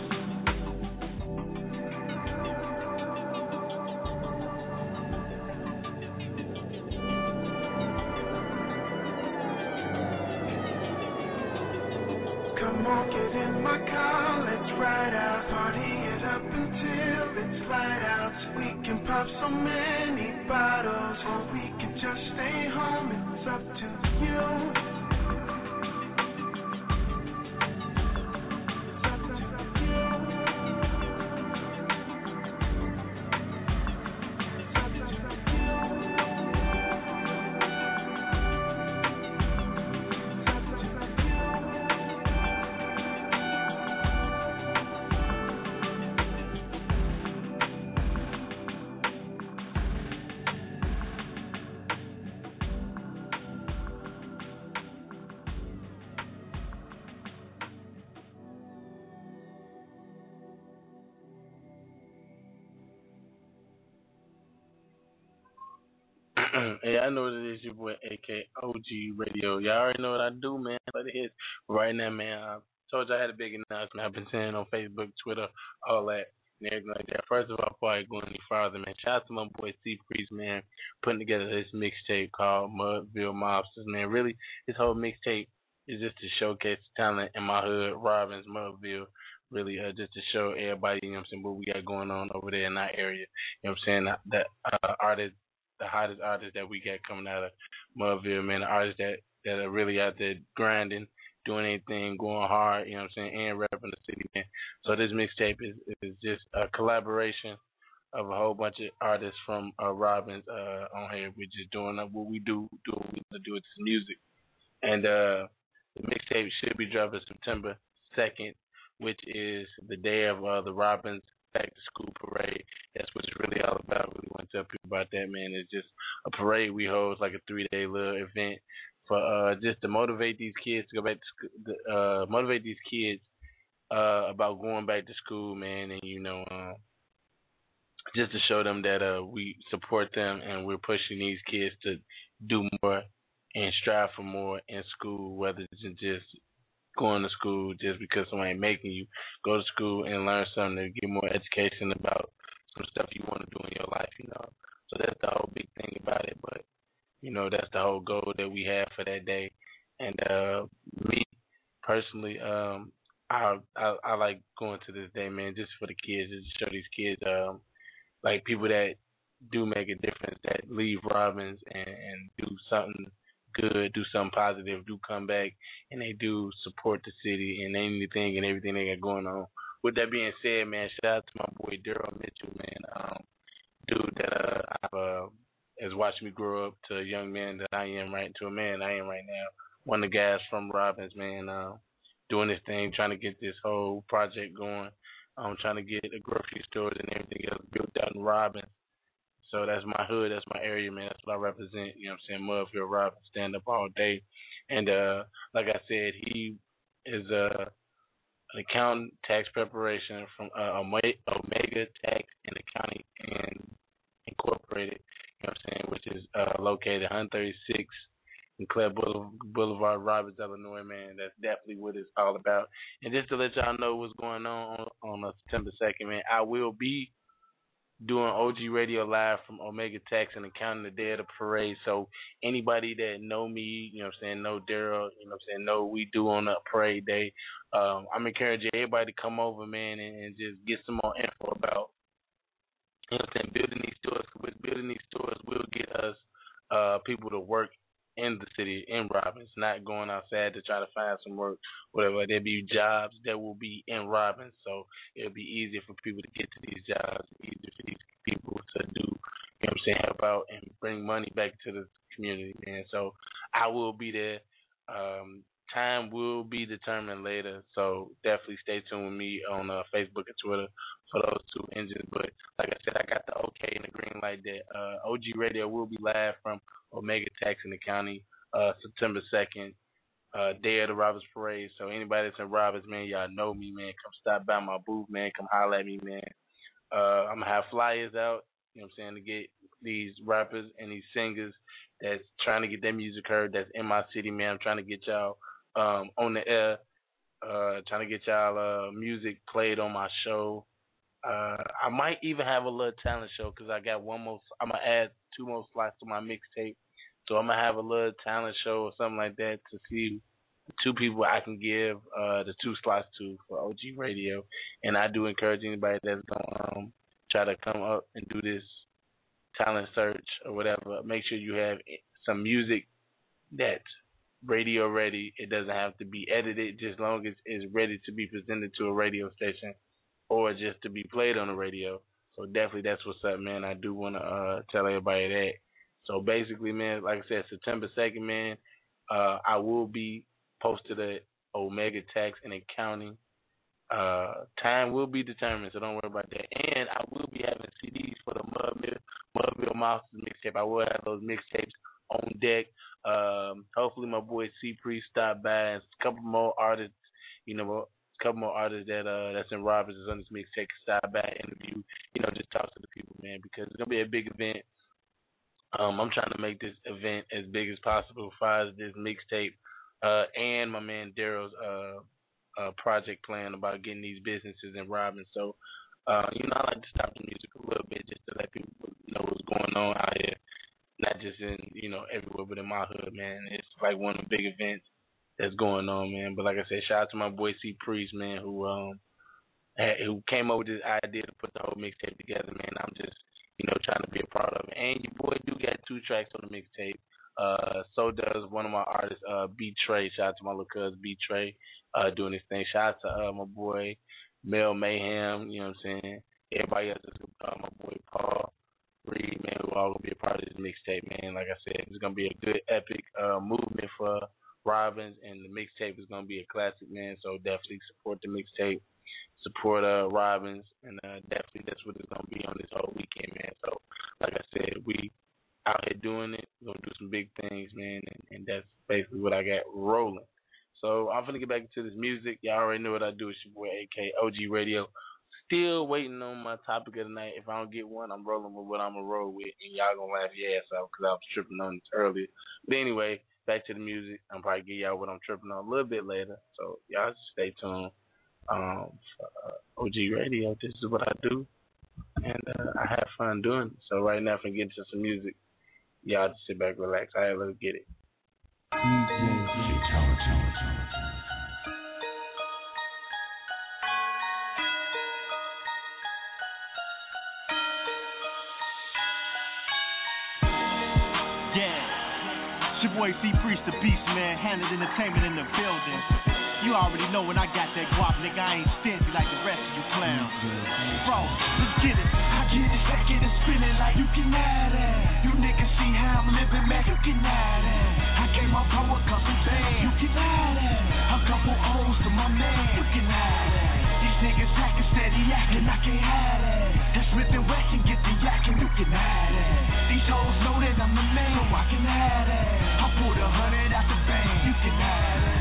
Speaker 6: Come on, get in my car, let's ride out. Party it up until it's light out. We can pop so many bottles, or we can just stay home. It's up to you.
Speaker 1: Hey, I know what it is, your boy AK OG Radio. Y'all already know what I do, man. But it is right now, man. I told you I had a big announcement. I've been saying on Facebook, Twitter, all that, and everything like that. First of all, before I go any farther, man, shout out to my boy C Priest, man, putting together this mixtape called Mudville Mobsters, man. Really, this whole mixtape is just to showcase the talent in my hood, Robbins, Mudville. Really, just to show everybody, you know what I'm saying, what we got going on over there in that area. You know what I'm saying? That artist, the hottest artists that we got coming out of Mudville, man, the artists that are really out there grinding, doing anything, going hard, you know what I'm saying, and repping the city, man. So this mixtape is just a collaboration of a whole bunch of artists from Robbins on here. We're just doing what we do what we do with this music. And the mixtape should be dropping September 2nd, which is the day of the Robbins Back to School Parade. That's what it's really all about. I really want to tell people about that, man. It's just a parade we hold. It's like a 3-day little event for just to motivate these kids to go back to school, motivate these kids about going back to school, man, and just to show them that we support them and we're pushing these kids to do more and strive for more in school, rather than just going to school just because someone ain't making you. Go to school and learn something to get more education about some stuff you want to do in your life, So that's the whole big thing about it. But, that's the whole goal that we have for that day. And me, personally, I like going to this day, man, just for the kids, just to show these kids, like people that do make a difference, that leave Robbins and do something good, do something positive, do come back, and they do support the city and anything and everything they got going on. With that being said, man, shout out to my boy Daryl Mitchell, man, dude that I've as just watched me grow up to a young man that I am right to a man I am right now. One of the guys from Robbins, man, doing this thing, trying to get this whole project going. I'm trying to get a grocery store and everything else built out in Robbins. So that's my hood, that's my area, man. That's what I represent. You know what I'm saying? Mudfield Robbins, stand up all day. And like I said, he is an accountant, tax preparation from Omega Tax and Accounting and Incorporated. You know what I'm saying? Which is located 136 in Clare Boulevard, Robbins, Illinois, man. That's definitely what it's all about. And just to let y'all know what's going on September 2nd, man, I will be doing OG Radio Live from Omega Tax and Accounting the day of the parade. So anybody that know me, you know what I'm saying, know Daryl, you know what I'm saying, know we do on a parade day. I'm encouraging everybody to come over, man, and just get some more info about, you know what I'm saying, building these stores. With building these stores, we'll get us people to work in the city, in Robbins, not going outside to try to find some work, whatever. There'll be jobs that will be in Robbins, so it'll be easier for people to get to these jobs, easier for these people to do, you know what I'm saying, help out and bring money back to the community, man. So I will be there. Time will be determined later, so definitely stay tuned with me on Facebook and Twitter for those two engines. But like I said, I got the okay and the green light that OG Radio will be live from Omega Tax and Accounting September 2nd, day of the Robbins Parade. So anybody that's in Robbins, man, y'all know me, man. Come stop by my booth, man. Come holler at me, man. I'm going to have flyers out, you know what I'm saying, to get these rappers and these singers that's trying to get their music heard that's in my city, man. I'm trying to get y'all on the air, trying to get y'all music played on my show. I might even have a little talent show because I got one more. I'm going to add 2 more slots to my mixtape. So I'm going to have a little talent show or something like that to see 2 people I can give the 2 slots to for OG Radio. And I do encourage anybody that's going to try to come up and do this talent search or whatever, make sure you have some music that's radio ready. It doesn't have to be edited, just as long as it's ready to be presented to a radio station or just to be played on the radio. So definitely that's what's up, man. I do want to tell everybody that. So basically, man, like I said, September 2nd, man, I will be posted at Omega Tax and Accounting. Time will be determined, so don't worry about that. And I will be having CDs for the Mudville Monsters mixtape. I will have those mixtapes on deck. Hopefully my boy C Priest stop by, and a couple more artists, that that's in Robbins is on this mixtape, stop by, interview, just talk to the people, man, because it's gonna be a big event. I'm trying to make this event as big as possible as far as this mixtape, and my man Daryl's project plan about getting these businesses in Robbins. So, I like to stop the music a little bit just to let people know what's going on out here. Not just in, everywhere, but in my hood, man. It's like one of the big events that's going on, man. But like I said, shout out to my boy C Priest, man, who came up with this idea to put the whole mixtape together, man. I'm just, trying to be a part of it. And your boy do got 2 tracks on the mixtape. So does one of my artists, B Trey. Shout out to my little cousin B Trey, doing this thing. Shout out to my boy Mel Mayhem, you know what I'm saying? Everybody else is my boy Paul Reed, man, who all gonna be a part of this mixtape, man. Like I said, it's gonna be a good epic movement for Robbins, and the mixtape is gonna be a classic, man. So definitely support the mixtape, support Robbins, and definitely that's what it's gonna be on this whole weekend, man. So like I said, we out here doing it. We're gonna do some big things, man, and that's basically what I got rolling. So I'm gonna get back into this music. Y'all already know what I do. It's your boy AK OG Radio. Still waiting on my topic of the night. If I don't get one, I'm rolling with what I'm gonna roll with, and y'all gonna laugh your ass off because I was tripping on this earlier. But anyway, back to the music. I'm probably give y'all what I'm tripping on a little bit later. So y'all just stay tuned. For OG Radio, this is what I do, and I have fun doing it. So right now, if I get into some music, y'all just sit back, relax. All right, let's get it.
Speaker 15: Boy C Priest the Beast, man, Handed Entertainment in the building. You already know when I got that guap, nigga, I ain't stingy like the rest of you clowns. Bro, let's get it. I get it, stack it, and
Speaker 8: spinning like you can have that. You niggas see how I'm living, man, you can have that. I gave my bro a couple bands, you can have that. A couple O's to my man, you can have that. These niggas acting steady acting, I can't have that. That Smith & Wesson get the yakking, you can have that. These hoes know that I'm the man, so I can have that. I pulled 100 out the bank, you can have that.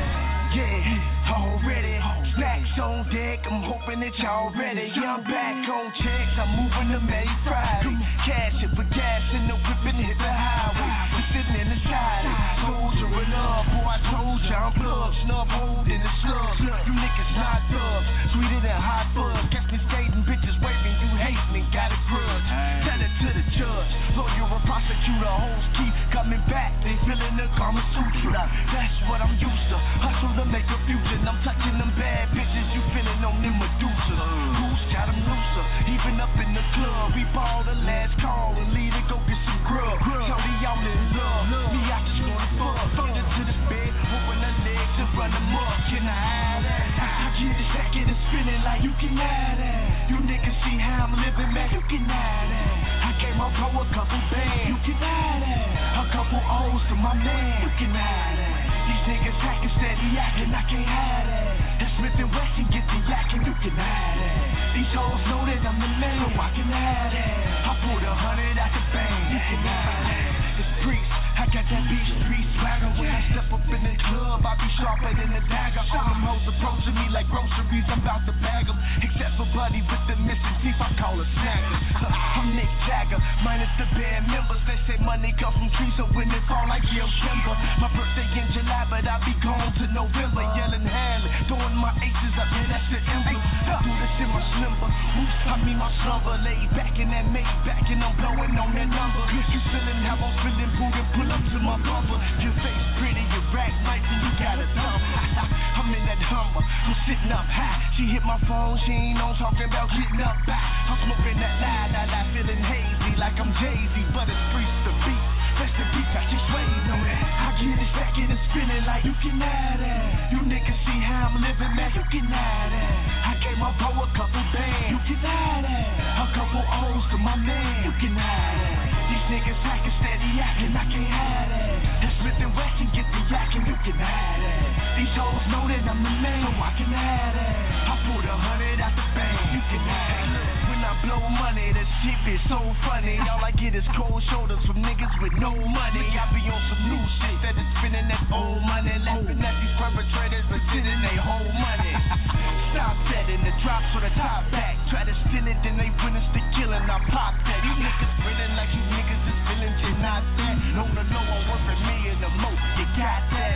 Speaker 8: Yeah, already. Snacks on deck, I'm hoping that y'all ready. Yeah, I'm back on checks, I'm moving to May Friday. Cash it for gas in the whip and hit the highway. I'm sitting in the side, soldiering up. Boy, I told you I'm plugged, snub holding the slug. You niggas not thugs, sweeter than hot fuzz. Catch me skating, bitches waving, you hating and got a grudge. Tell it to the judge, lawyer or prosecutor, hoes keep coming back. They feeling the Kama Sutra. That's what I'm used to. Hustle to make a future, and I'm touching them bad bitches, you feeling on them Medusa. Who's got them looser? Even up in the club, we ball the last call and leave to go get some grub. Shorty, y'all in love. Me, I just wanna fuck. Get into the bed, open her legs and run them up. Can I have that? I get it, I get it spinning like you can have that. You niggas see how I'm living, man, you can have that. I gave my bro a couple bands, you can have that. A couple O's to my man, you can have that. These niggas acting steady acting, I can't have that. That Smith & Wesson get the yakking, you can have that. These hoes know that I'm the man, so I can have that. I pulled 100 out the bank, you can have that. It's Priest, I got that beach street swagger. When I step up in the club, I be sharper than a dagger. All them hoes approaching me like groceries, I'm about to bag them. Except for Buddy with the missing teeth, I call her snagger. I'm Nick Jagger, minus the band members. They say money come from trees, so when it fall like Gil Timber. My birthday in July, but I be gone to November. Yelling Hanley, throwing my aces up, yeah, that's the emblem. I do this in my slimmer, oops, I mean my slumber. Laid back in that Maybach and I'm blowing on that number. You feeling how I'm feeling, booty, pull up to my bumper. Your face pretty, your rack nice, and you got a thumb. I'm in that Hummer, I'm sitting up high. She hit my phone, she ain't on talking about getting up back. I'm smoking that lie, feeling hazy like I'm Jay-Z, but it's Priest the beat. That's the beat that she's waiting on that. I get it back and it's spinning like you can have that. You niggas see how I'm living, man, you can have that. I gave my bro a couple bands, you can have that. A couple O's to my man, you can have that. These niggas acting steady acting, I can't have that. That Smith & Wesson get the yakking, you can have that. These hoes know that I'm the man, so I can have that. I pulled 100 out the bank, you can have that. When I blow money, the shit be so funny. All I get is cold shoulders from niggas with no money. I be on some new shit that is spending that old money. Laughing at these perpetrators, but sitting they whole money. Stop that in the drops or the top back. Try to steal it, then they witness the killing. I pop that. You niggas feeling like you niggas is feeling you're not that. On the low, I'm worth a million or more. You got that?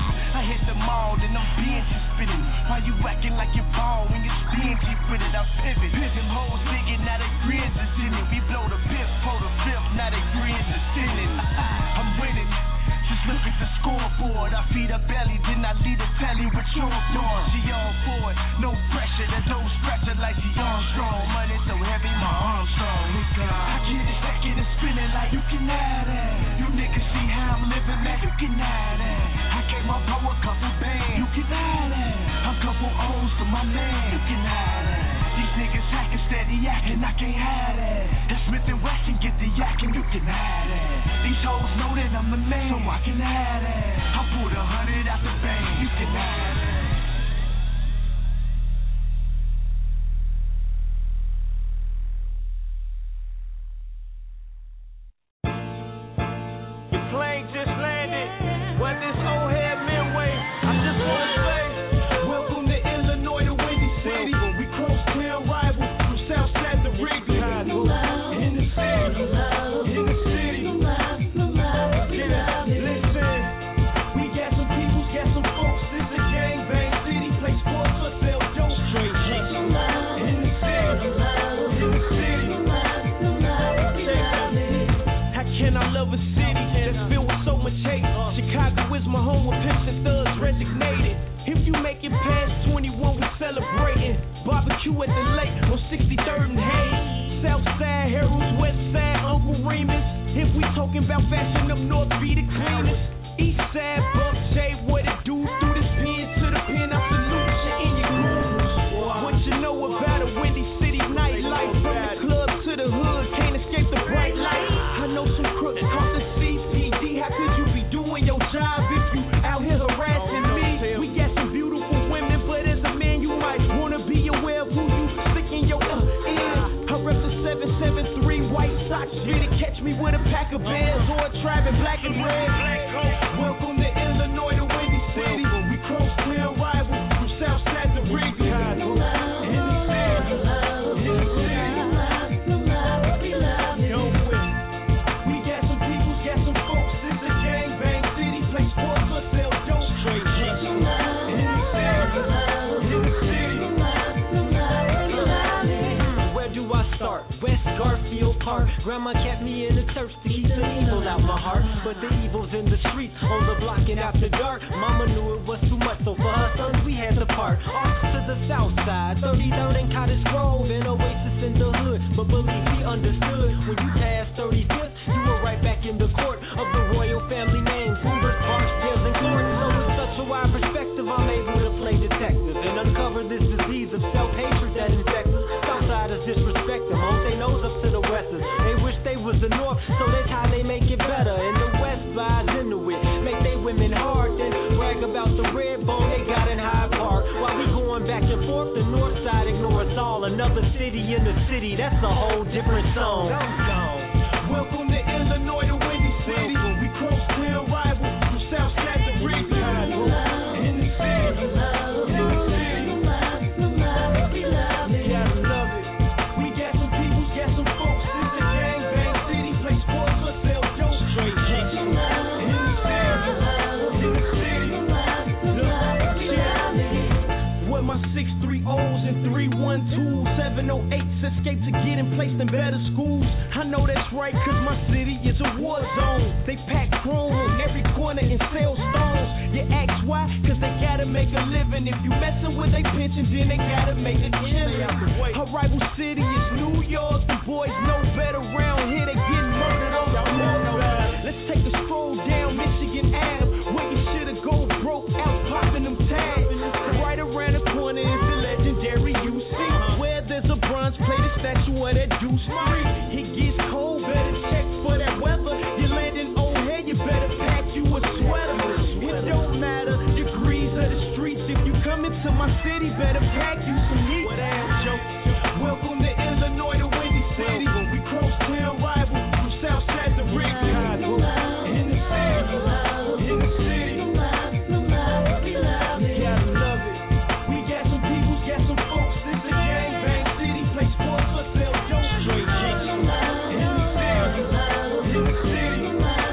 Speaker 8: I hit the mall, then I'm binge spinning. Why you acting like you ball when you're stingy with it? I pivot. Pigeon holes digging, now they grins is in it. We blow the fifth, pull the fifth, now they grins is in it. I'm winning. Just look at the scoreboard. I feed her belly, then I lead a telly with short doors. She all for it, no pressure. The dough stretcher like she Armstrong. Money so heavy, my arms strong. I get it, stack it and spinning like you can have that. You niggas see how I'm living, man, you can have that. I gave my bro a couple bands, you can have that. A couple O's to my man, you can have that. These niggas acting steady acting, I can't have that. That Smith & Wesson get the yakking, you can have that. These hoes know that I'm the man, so I can have that. I pulled 100 out the bank, you can have that.
Speaker 3: Your plane just landed. What this old head midway? I just wanna say, welcome to Illinois, the Windy City. We cross clear rivals from Southside to Wrigley. In the city, in the city. Listen, we got some people, got some folks. This a gang bang city. Play sports or sell dope. Straight hits. In the city, in the city. How can I love a city that's filled with so much hate? Chicago is my home where pimps and thugs resignated. If you make it past 21, we celebrating. Barbecue at the lake on 63rd and Hayes. Southside Heralds, Westside Uncle Remus. If we talking about fashion, up north be the cleanest. Eastside Buck J, what it do? Through this pen to the pen, I salute you in your grooves. What you know about a Windy City nightlife? From the club to the hood, can't escape the trapping black and red. Welcome to Illinois, the Windy City. We cross town rival from Southside to Wrigley.
Speaker 16: Grandma kept me in the church to keep the evil out my heart. But the evil's in the streets, on the block and after dark. Mama knew it was too much, so for her sons we had to part. Off to the south side, 33rd and Cottage Grove, an oasis in the hood. But believe we understood, when you passed 35th, you were right back in the court of the royal family names. Hoovers, Parks, jails, and courts. So with such a wide perspective, I'm able to play detective and uncover this disease of self-hatred that infects us. Southsiders disrespect them, hold their nose up to the westers. They wish they was the north, so that's how they make it better. And the west buys into it, make they women hard, then brag about the red bone they got in Hyde Park. While we going back and forth, the north side ignores all. Another city in the city, that's a whole different song.
Speaker 3: Welcome to Illinois, the Windy City. We cross town rival from Southside to Wrigley. In the city, and 312 708s escape to get in place in better schools. I know that's right, cause my city is a war zone. They pack chrome on every corner and sell stones. You ask why? Cause they gotta make a living. If you messing with they pension, then they gotta make a killing. Her rival city is New York. The boys know better around here. They getting murdered on the corner. Let's take a stroll down Michigan Ave, where you shoulda go broke out popping them tags. Right around the corner is the legendary UC, where there's a bronze-plated statue of that Deuce Street. It gets cold, better check for that weather. You land in O'Hare, you better pack you a sweater. It don't matter degrees of the streets. If you come into my city, better pack you some heat. Welcome to Illinois, the Windy City. We cross town rival from Southside to Wrigley. In the city, gotta love it. We got some people, got some folks. It's a gangbang city. Play sports or sell dope. Straight kicks. In the city.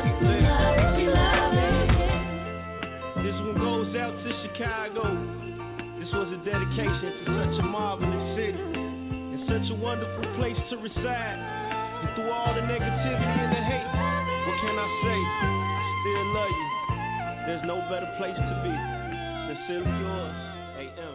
Speaker 3: This one goes out to Chicago. This was a dedication to such a marvelous city and such a wonderful place to reside. And through all the negativity and the hate, what can I say? I still love you. There's no better place to be. Sincerely yours, A.M.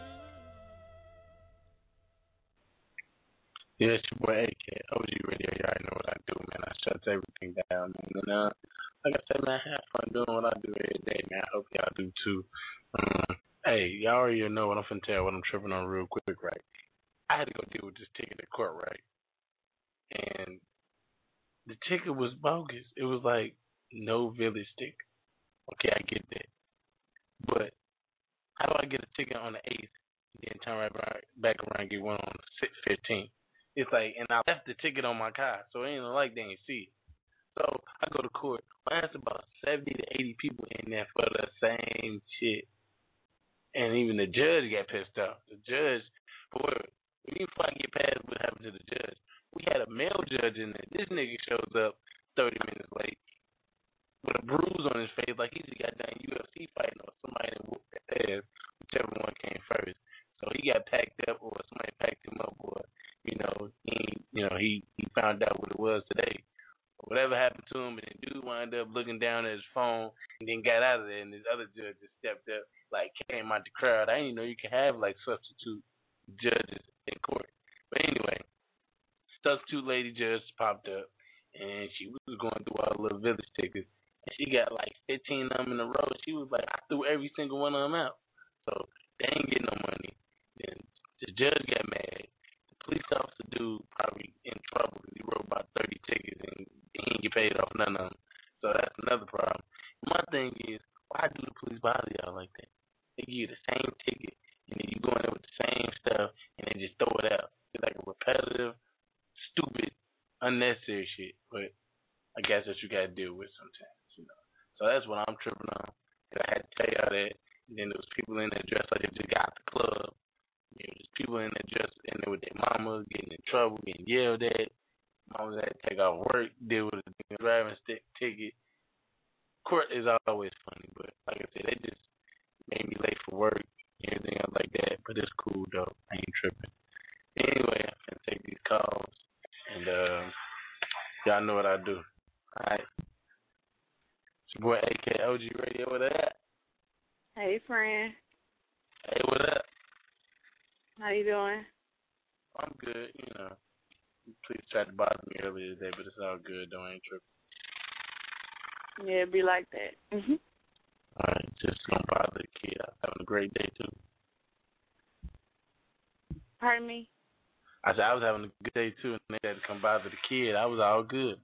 Speaker 1: Yeah, it's your boy AK, OG Radio. You already know what I do, man. I shut everything down, man. And like I said, man, I have fun doing what I do every day, man. I hope y'all do too. Hey, y'all already know what I'm finna tell, what I'm tripping on real quick, right? I had to go deal with this ticket at court, right? And the ticket was bogus. It was like no village ticket. Okay, I get that. But how do I get a ticket on the 8th and then turn right back around and get one on the 15th? It's like, and I left the ticket on my car, so it ain't like they ain't see it. So I go to court. I asked about 70 to 80 people in there for the same shit. And even the judge got pissed off. The judge, even before I get past what happened to the judge, we had a male judge in there. This nigga shows up 30 minutes late with a bruise on his face like he just got done UFC fighting or somebody that whooped his ass, whichever one came first. So he got packed up or somebody packed him up or, he found out what it was today. Whatever happened to him, and the dude wound up looking down at his phone and then got out of there, and this other judge just stepped up, like came out the crowd. I didn't even know you can have like substitute judges in court. But anyway, substitute lady judge popped up, and she was going through all the little village tickets, and she got like 15 of them in a row. She was like, I threw every single one of them out, so they ain't getting no money. Then the judge got mad. The police officer dude probably in trouble because he wrote about 30 tickets and he didn't get paid off none of them. So that's another problem. My thing is, why do the police bother y'all like that? They give you the same ticket, and then you go in there with the same stuff, and they just throw it out. It's like a repetitive, stupid, unnecessary shit. But I guess that's you got to deal with sometimes, you know. So that's what I'm tripping on. I had to tell y'all that. And then there was people in there dressed like they just got out the club. You know, there's people in there dressed in there with their mamas, getting in trouble, getting yelled at. Mamas had to take off work, deal with a driving ticket. Court is always funny, but like I said, they just made me late for work and everything else like that. But it's cool, though. I ain't tripping. Anyway, I'm going to take these calls. And y'all know what I do. All right. It's your boy AK OG Radio. What up?
Speaker 17: Hey, friend.
Speaker 1: Hey, what up?
Speaker 17: How you doing?
Speaker 1: I'm good, you know. Please tried to bother me earlier today, but it's all good, though. I ain't tripping.
Speaker 17: Yeah, it be like that.
Speaker 1: All right, just don't bother the kid. I'm having a great day, too.
Speaker 17: Pardon me?
Speaker 1: I said I was having a good day, too, and they had to come bother the kid. I was all good.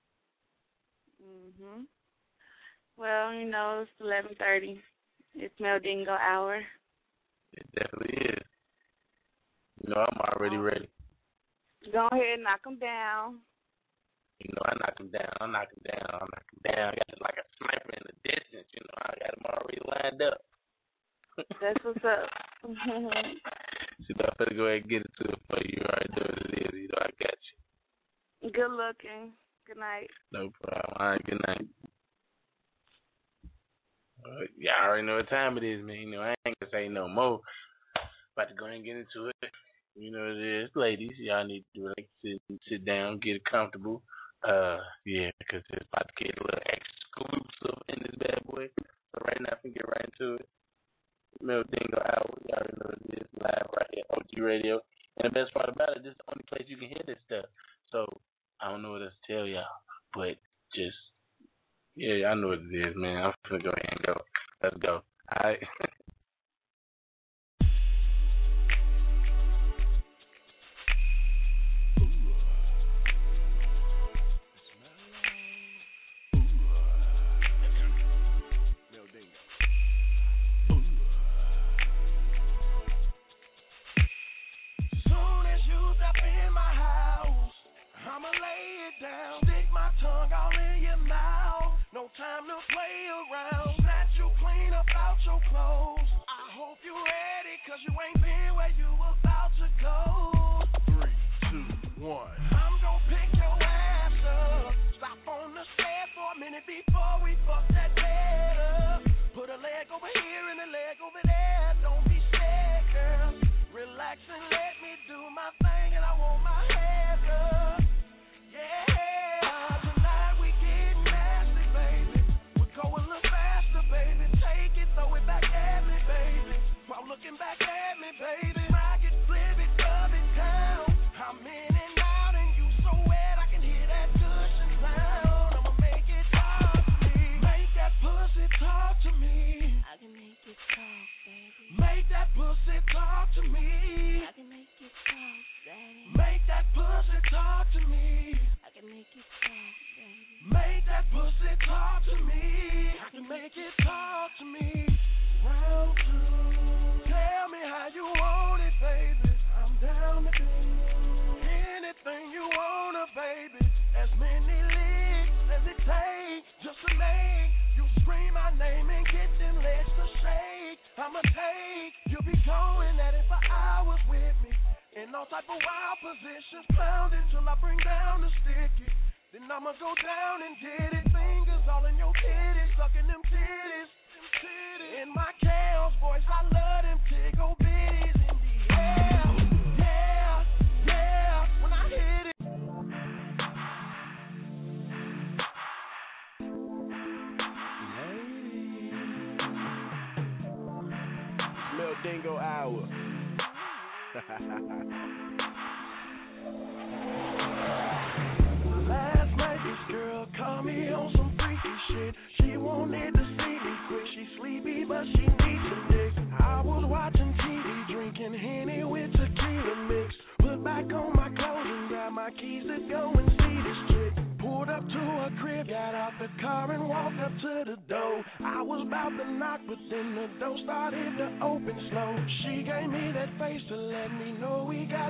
Speaker 17: Well, you know, it's 11:30. It's Meldingo hour.
Speaker 1: It definitely is. You know, I'm already ready.
Speaker 17: Go ahead and knock them down.
Speaker 1: You know, I knock them down. I knock them down. I got it like a sniper in the distance. You know, I got them already lined up.
Speaker 17: That's what's up.
Speaker 1: So I'm going to go ahead and get it to it for you. You already know what it is. You know, I got you.
Speaker 17: Good looking. Good night.
Speaker 1: No problem. All right, good night. Yeah, I already know what time it is, man. You know, I ain't going to say no more. About to go ahead and get into it. You know what it is. Ladies, y'all need to like sit down, get it comfortable. Yeah, because it's about to get a little exclusive in this bad boy. So right now, I can get right into it. Meldingo Hour, y'all already know what it is. Live right here, OG Radio. And the best part about it, this is the only place you can hear this stuff. So I don't know what else to tell y'all, but just, yeah, I know what it is, man. I'm going to go ahead and go. Let's go. All right.
Speaker 8: Time to play around. Snatch you clean up out your clothes. I hope you ready, cause you ain't been where you about to go.
Speaker 10: 3, 2, 1.
Speaker 8: I'm gonna pick your ass up. Stop on the stairs for a minute before we fuck that bed up. Put a leg over here and a leg over there. Don't be scared, girl. Relax and let me do my thing, and I want my head up. Yeah. Looking back at me, baby. Rock it, flip it, rub it down. I'm in and out, and you so wet, I can hear that cushion sound. I'ma make it talk to me. Make that pussy talk to me.
Speaker 2: I can make it talk, baby.
Speaker 8: Make that pussy talk to me.
Speaker 2: I can make it talk, daddy.
Speaker 8: Make that pussy talk to me.
Speaker 2: I can make it talk, baby.
Speaker 8: Make that pussy talk to me. I can make it talk to me. Round 2. Tell me how you want it, baby. I'm down to do anything you wanna, baby. As many licks as it takes just to make you scream my name and get them legs to shake. I'ma take you be going at it for hours with me in all type of wild positions, pounding till I bring down the sticky. Then I'ma go down and get it, fingers all in your titties, sucking them titties. In my Kale's voice, I love them tickle bitties in the air. Yeah, yeah, when I hit it.
Speaker 10: Meldingo Hour.
Speaker 8: Last night, this girl called me on some freaky shit. She wanted to see me quick. She sleepy, but she needs some dick. I was watching TV, drinking Henny with tequila mix. Put back on my clothes and grab my keys to go and see this chick. Pulled up to her crib, got out the car and walked up to the door. I was about to knock, but then the door started to open slow. She gave me that face to let me know we got no time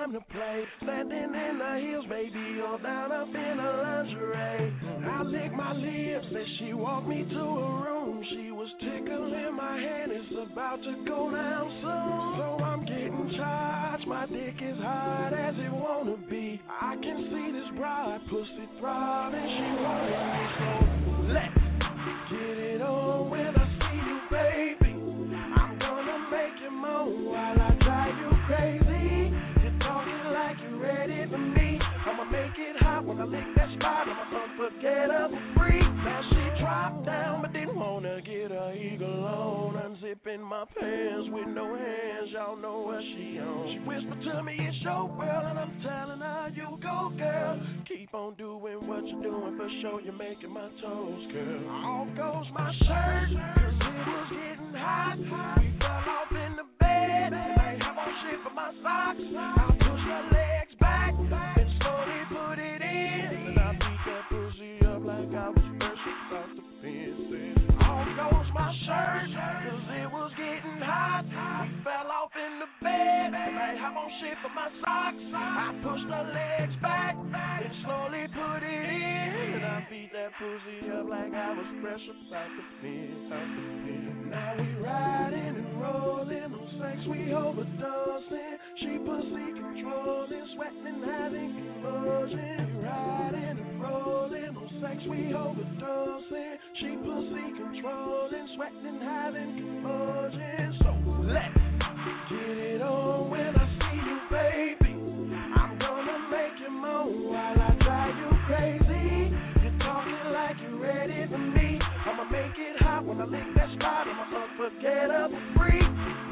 Speaker 18: time to play. Standing in the hills, baby, or down up in her lingerie. I lick my lips as she walked me to a room. She was tickling my hand, it's about to go down soon. So I'm getting charged, my dick is hard as it wanna be. I can see this broad pussy throbbing, she wanted me, so let's get it on when I see you, baby. I'm gonna make you moan while I drive you crazy. You're talking like you're ready for me. I'ma make it hot when I lick that spot. I'm an unforgettable freak. Now she dropped down but didn't wanna get her eagle on. Unzipping my pants with no hands, y'all know what she on. She whispered to me, it's your world, and I'm telling her, you go, girl. Keep on doing what you're doing, for sure you're making my toes curl. Off goes my shirt, cause it was getting hot. We fell off in the bed, and I have on shit for my socks. I push my legs back, then slowly put it in. And I beat that pussy up like I was fresh about the fence. Off goes my shirt, cause it was getting hot. We fell off in the bed, and I have on shit for my socks. I pushed her legs back, then slowly put it in. And I beat that pussy up like I was fresh about the fence. Now we riding and rolling on sex, we overdosing. She pussy controlling, sweating and having convulsion. We riding and rolling on sex, we overdosing. She pussy controlling, sweating and having convulsion. So let's get it on when I see you, baby. I'm gonna make you moan while I drive you crazy. You're talking like you're ready for me. I'ma make it hot when I lick that spot. I'm an unforgettable freak.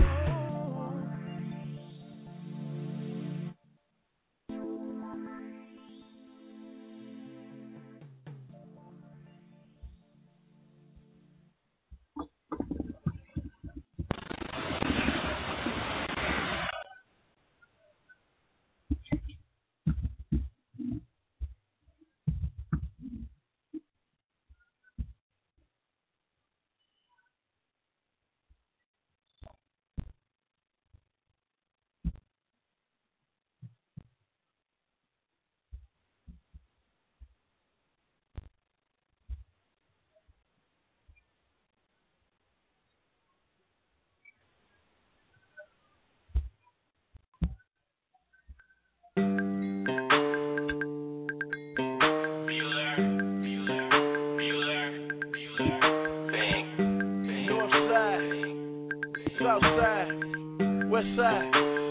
Speaker 18: West side,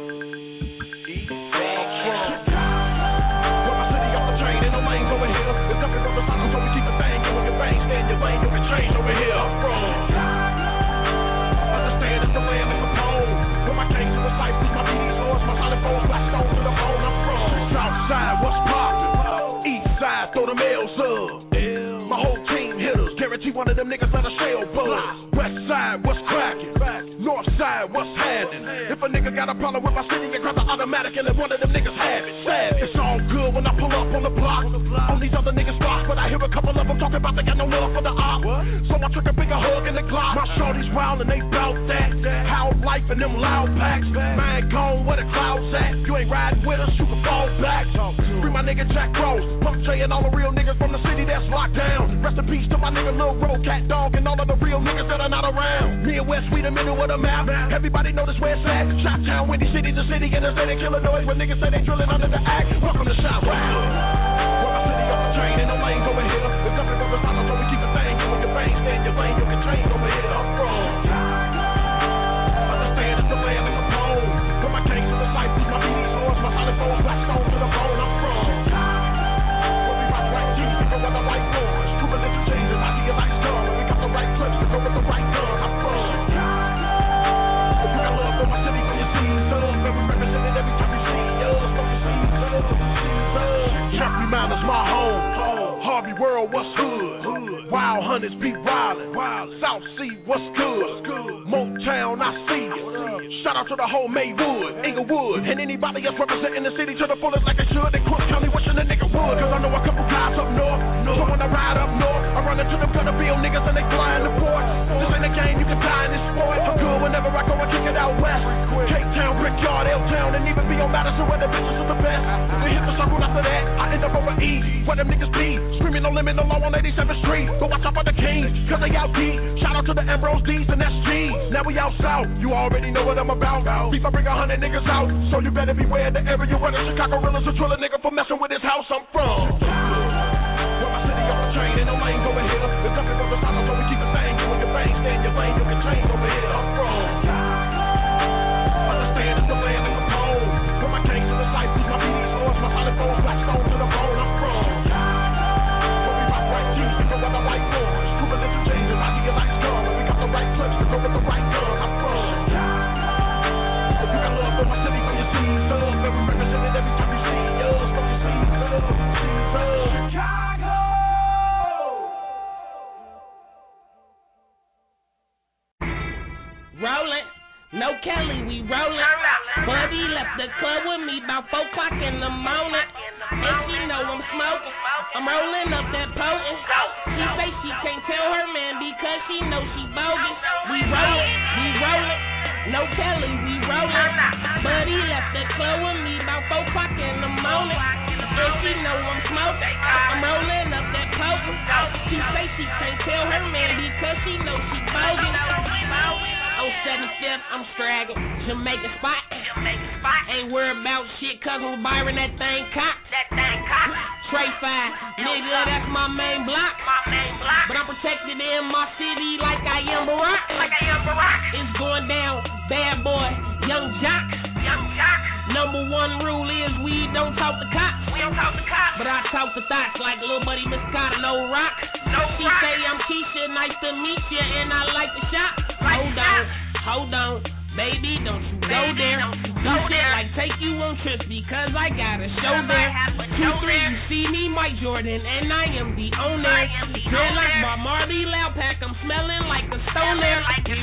Speaker 18: east side. Put my city on the train, ain't no lane over here. It's coming from the sun, so we keep the thing. You and your bang, stay in your lane, you can change over here. I'm from. Understand it's the land and the pole. Put my cane to the cyphers, my BD's horse, my solid foes, black stone to the bone. I'm from. South side, what's poppin'? East side, throw the mails up. My whole team hitters, guarantee one of them niggas let a shell buzz. West side, what's crackin'? North side, what's happening? If a nigga got a problem with my city, you grab the automatic and let one of them niggas have it. Savage. It's all good when I pull up on the block. On these other niggas' blocks, but I hear a couple of them talking about they got no love for the op. So I took a bigger hug in the Glock. My shorties wild and they bout that. How life and them loud packs. Man gone where the clouds at. You ain't riding with us, you can fall back. Free my nigga Jack Rose. Pump J and all the real niggas from the city that's locked down. Rest in peace to my nigga Lil Road, Cat Dog, and all of the real niggas that are not around. Me and West, we the middle of the map. Everybody know this where it's at. Chi-town, Windy City, the city, and the city, killer noise when niggas say they drilling under the act. Welcome to Shop. Put my city on the train, ain't no lanes over here. It's coming from the sun, so we keep the thing. You and your bang, stay in your lane, you can train over here. I'm from. Understand it's the land and the pole. Put my cane to the cyphers, my BD's horse, my solid foes, black stone to the bone. I'm from. When we rock right keys, we go with the white boys. True religion changes, I see your lights come. We got the right clips to go with the right gun. I'm from. Jeffrey Mountain's my home. Harvey World, what's hood? Wild Hunters be wildin'. South Sea, what's good? Motown, I see you. Shout out to the whole Maywood, Inglewood, and anybody else representing the city to the fullest like they should. In Cook County, wishing a nigga would. Cause I know a couple guys up north. So when I ride up north, I run into them gonna bill niggas and they fly in the port. This ain't a game, you can die in this sport. I'm good whenever I go and kick it out west. Cape Town, Brickyard, L-Town, and even be on Madison where the bitches
Speaker 19: E, where them niggas be. Screaming no limit, no law on 87th Street. Go watch out for the Kings, cause they out deep. Shout out to the Ambrose D's and SGs. Now we out south, you already know what I'm about. Beef, I bring 100 niggas out, so you better beware the area where the Chicago Gorillas will drill a nigga for messing with his house I'm from. Where my city on the train, ain't no lane over here. The country from the south, so we keep it bang. You and your bang, stay in your lane, you can train over here. I'm from. Understand it's the land of Capone. Put my cane to the site, lose my beads, horse, my solid bones, black stone to the bone. I'm from. Where we rock right keys, we go with the white boys. True religion changes, I see your lights come. And we got the right clips to go with the right gun. I'm from. You got love for my city, for your seeds, love. And we represent it every time you see us. From your seeds, love. Chicago!
Speaker 20: Rollin', no Kelly, we rollin'. Buddy left the club with me about 4 o'clock in the morning. And she know I'm smoking. I'm rolling up that potent. She say she can't tell her man because she know she bogus. We rollin', no Kelly, we rollin'. Buddy left the club with me about 4 o'clock in the morning. And she know I'm smoking. I'm rolling up that potent. She say she can't tell her man because she know she bogus. Oh, 75th, I'm straggling. Jamaican spot. Ain't worried about shit, cause I'm Byron, that thing cocked. Trey 5, nigga, that's my main block. But I'm protected in my city like I am Barack. It's going down, bad boy, young jock. Number 1 rule is we don't talk to cops. But I talk to thoughts like little buddy Miss Carter, no rock. She say I'm Keisha, nice to meet you, and I like to shop. Hold on, baby, don't you go there. Do shit like take you on trips because I got a show there. 2, 3, you see me, Mike Jordan, and I am the owner. Feel like my Marley Loud Pack, I'm smelling like a stoner.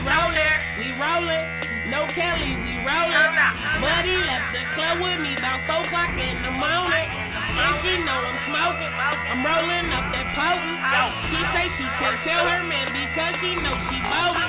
Speaker 20: We rollin', no Kelly, we rollin'. Buddy left the club with me about 4 o'clock in the morning. And she know I'm smoking. I'm rolling up that potent. She say she can't tell her man because she know she bogus.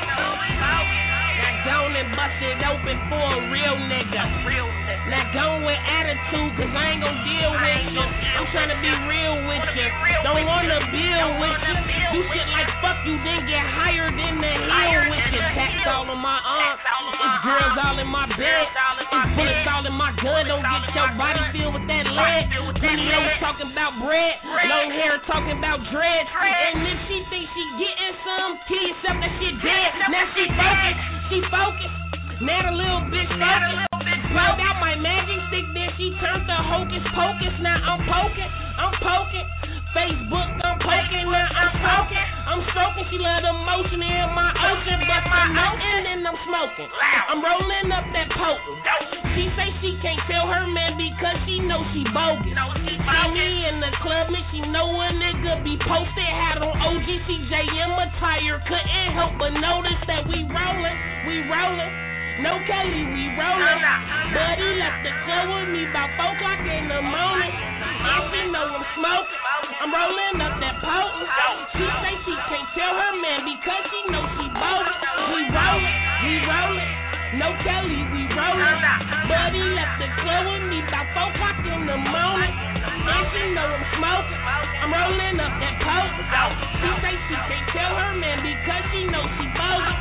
Speaker 20: Now gone and busted open for a real nigga. Now gone with attitude cause I ain't gon' deal with you. I'm tryna be real with you. Don't wanna build with you. Do shit like fuck you then get higher than the hill with you. Tats all on my arm. It's girls all in my bed. It's bullets all in my gun. Don't get your body filled with that lead. Video talking about bread. Long hair talking about dreads. And if she thinks she getting some, kill yourself, that shit dead. Now she focused. Now the little bitch focused. Pulled out my magic stick, then she turned to hocus pocus. Now I'm poking. Facebook, I'm poking, now I'm smoking. I'm stroking, she love the motion in my ocean. But I'm noting and I'm smoking. I'm rolling up that potent. She say she can't tell her man because she know she bogus. See me in the club and she know a nigga be posted. Had on OG CJM attire. Couldn't help but notice that we rollin'. No Kelly, we rollin'. Buddy left the club with me about 4 o'clock in the morning. And she know I'm smoking. I'm rolling up that potent. She say she can't tell her man because she know she bogus. We rollin'. No Kelly, we rollin'. Buddy left the club with me about 4 o'clock in the morning. And she know I'm smoking. I'm rolling up that potent. She say she can't tell her man because she know she bogus.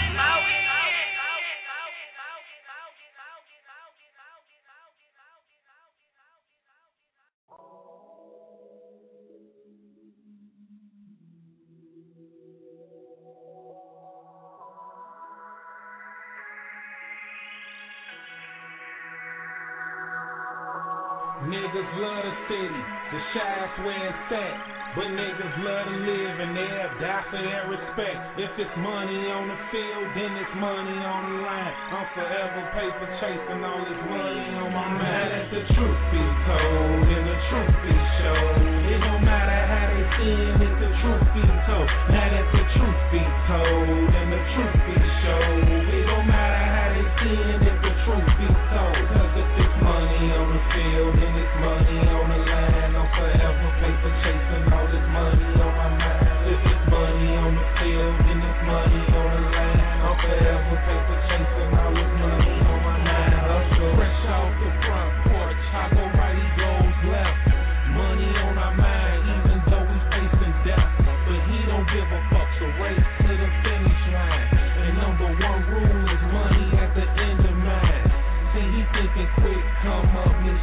Speaker 3: Niggas love the city, the shy's where it's at. But niggas love to live and they'll die for their respect. If it's money on the field, then it's money on the line. I'm forever paper chasing all this money on my mind. Let the truth be told and the truth be shown. It don't matter how they sin, if the truth be told. Now let the truth be told and the truth be shown. It don't matter how they sin, if the truth be told. Cause if it's money on the field, then it's money on the line. I'm forever paper chasing all this money on my mind. If it's money on the field, then it's money on the line. I'm forever paper chasing all this money on my mind. Hustle. Fresh off the front porch, I go right, he goes left.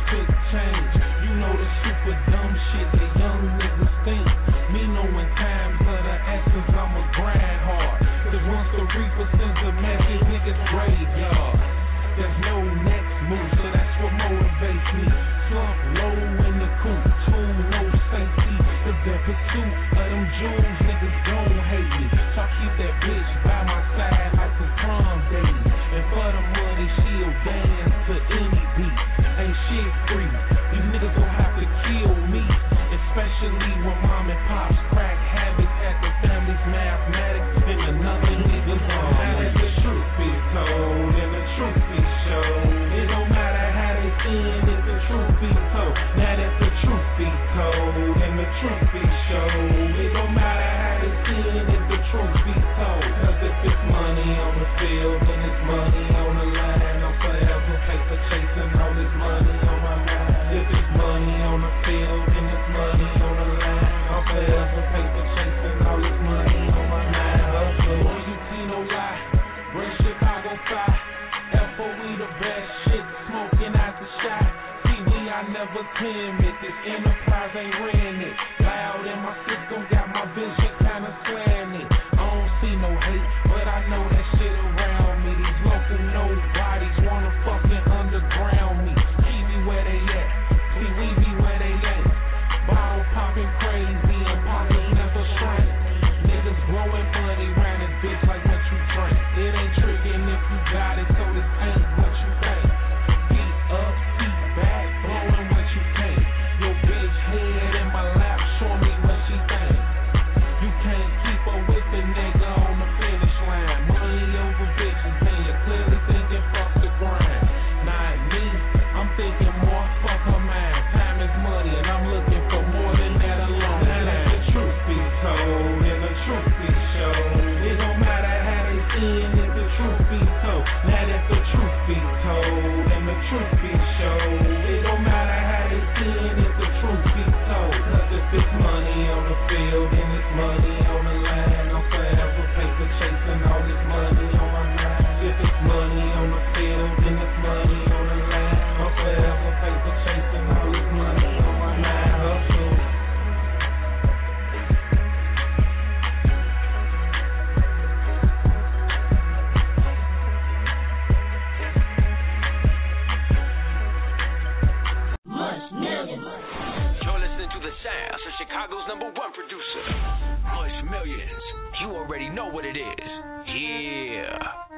Speaker 3: quick change. You know the super dumb shit that young niggas think. Me knowing times of the essence, I'ma grind hard. Cause once the reaper sends a message, niggas graveyard. There's no next move, so that's what motivates me. Slump low in the coop, too no safety. The pursuit of them jewels, niggas gon' hate me. So I keep that bitch by my side like the prom days. And for the money, she'll dance to any beat. Ain't shit free, these niggas gon' have to kill me. Especially when mom and pops crack habits at the family's mathematics. And another nigga's on. Now let the truth be told, and the truth be shown. It don't matter how they sin, if the truth be told. Now that the truth be told, and the truth be shown. It don't matter how they sin, if the truth be told. Cause if it's money on the field, then it's money on the line. I'm forever paper chasing all this money on my mind. If it's money on the field, then it's money on the line. I'm forever paper chasing all this money on my mind. Hustle, UT no lie, bring Chicago fire. FOE the best shit, smoking out the shot. TV I never timid, this enterprise ain't rented. Loud in my system, got my vision kinda slanted. I don't see no hate, but I know that shit around me. These local nobodies wanna fucking underground me. Keep me where they at, see we be where they ain't. Bottle popping crazy and pockets never shrink. Niggas blowing money round this bitch like what you drink. It ain't tricking if you got it, so this ain't what you think. Feet up, feet back, blowing what you think. Your bitch head in my lap, show me what she think. You can't keep her with the nigga on the finish line. Money over bitches, and you're clearly thinking fuck the grind. Not me, I'm thinking more fuck her mind. Time is money, and I'm looking for more than that alone. Now let the truth be told, and the truth be shown. It don't matter how they sin, if the truth be told. Now that the truth be told, and the truth be shown. It don't matter how they sin, if the truth be told. Cause if it's money on the field, then it's money on the line. I'm forever paper chasing all this money on my mind. If it's money on the field, then it's money on the line. I'm forever paper chasing all this money on my mind. Hustle.
Speaker 21: You're listening to the sounds of Chicago's #1 producer, Mush Millions. You already know what it is. Yeah.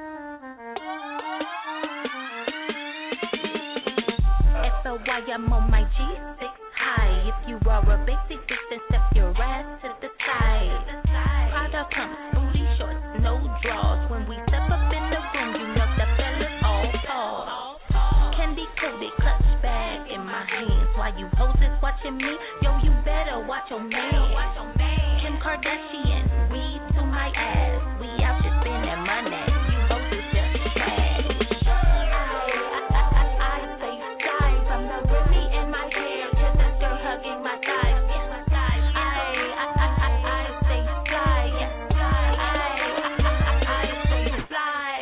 Speaker 2: SOY, I'm on my G6 high. If you are a basic bitch, then step your ass to the side. Prada pumps, booty shorts, no draws. When we step up in the room, you know the fellas all pause. Candy coated clutch bag in my hands. While you hoes is watching me, yo, you better watch your man. Kim Kardashian, weed to my ass. We out here spending money. You hoes is just trash. I say fly from the Remy in my hair to the girl hugging my thighs. I say fly. I say fly.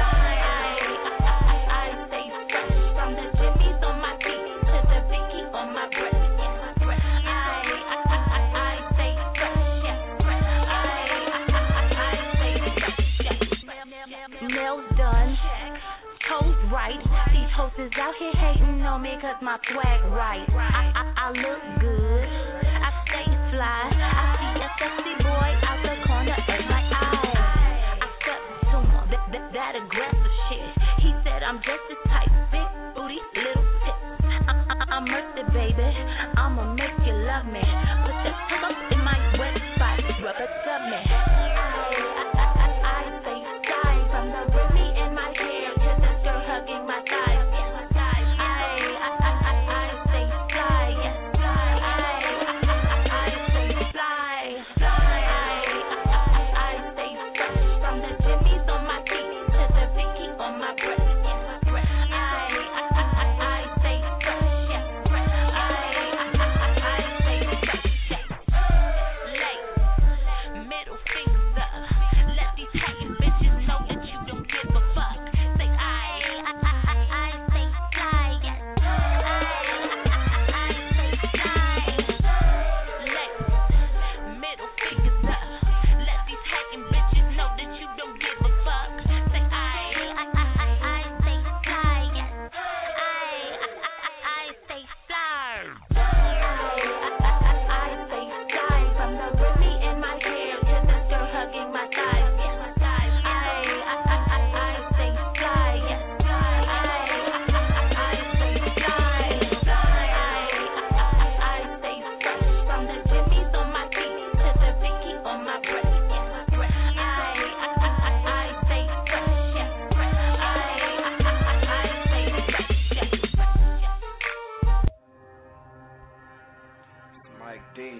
Speaker 2: I say fresh from the Jimmy's on my feet to the Vicky on my breast. I say fresh. Nails done, toes right. These hoes is out here hating on me cause my swag right. I look good, I stay fly. I see a sexy boy out the corner of my eye. I stepped to him, that aggressive shit. He said I'm just his type, big booty, little tits. I'm Mercy, baby, I'ma make you love me. Put your tongue up in my wet spot, rub it up me. I say fly from the Remy in my hair to the girl hugging my thighs. I say fly. I say fly. I say fresh from the Jimmy's on my feet to the Vicky on my breast. I say fresh. I say fresh. Late middle finger.
Speaker 6: D.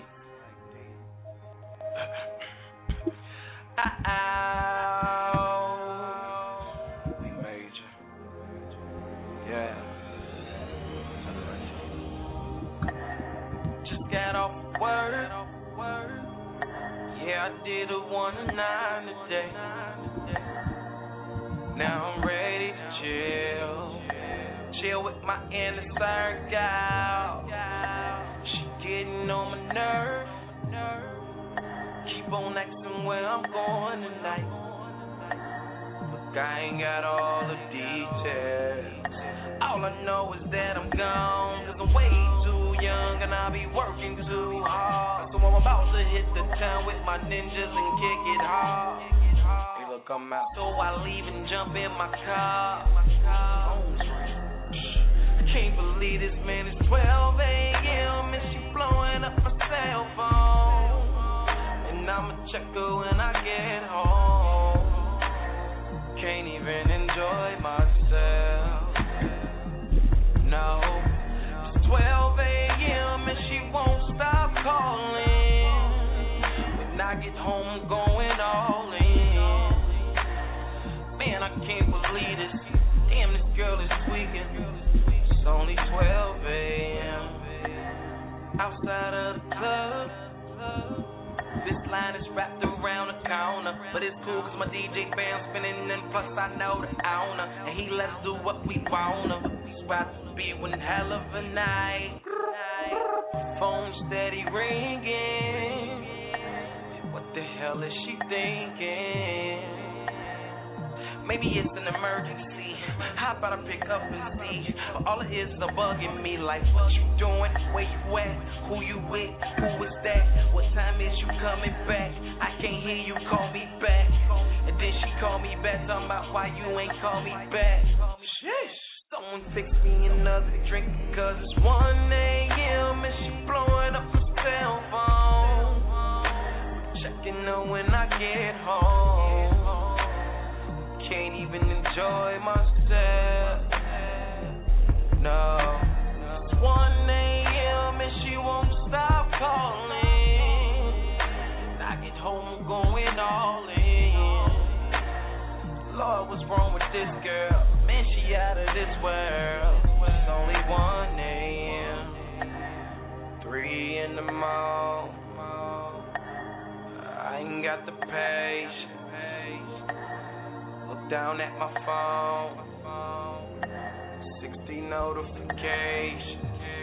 Speaker 6: We major. Yeah. Just got off work. Yeah, I did a 1 to 9 today. Now I'm ready to chill with my inner circle. She getting on my nerve. Keep on asking where I'm going tonight. Look, I ain't got all the details. All I know is that I'm gone, 'cause I'm way too young and I'll be working too hard. So I'm about to hit the town with my ninjas and kick it hard. Hey, look, I'm out. So I leave and jump in my car. I can't believe this, man. It's 12 a.m. and she blowing up my cell phone. And I'ma check her when I get home. Can't even enjoy myself. No, it's 12 a.m. and she won't stop calling. When I get home, I'm going all in. Man, I can't believe this. Damn, this girl is tweaking. It's only 12 a.m. Outside of the club. This line is wrapped around the counter, but it's cool 'cause my DJ band's spinning, and plus I know the owner, and he lets us do what we wanna. It's about to be one hell of a night. Phone steady ringing. What the hell is she thinking? Maybe it's an emergency. How about I pick up and see? But all it is bugging me like, what you doing? Where you at? Who you with? Who is that? What time is you coming back? I can't hear you, call me back. And then she called me back, talking about why you ain't call me back. Sheesh. Someone fix me another drink, 'cause it's 1 a.m. and she blowing up her cell phone. Checking her when I get home. Can't even enjoy myself. No, it's 1 a.m. and she won't stop calling. When I get home, I'm going all in. Lord, what's wrong with this girl? Man, she out of this world. It's only 1 a.m. 3 in the morning. I ain't got the patience. Look down at my phone. 60 notifications.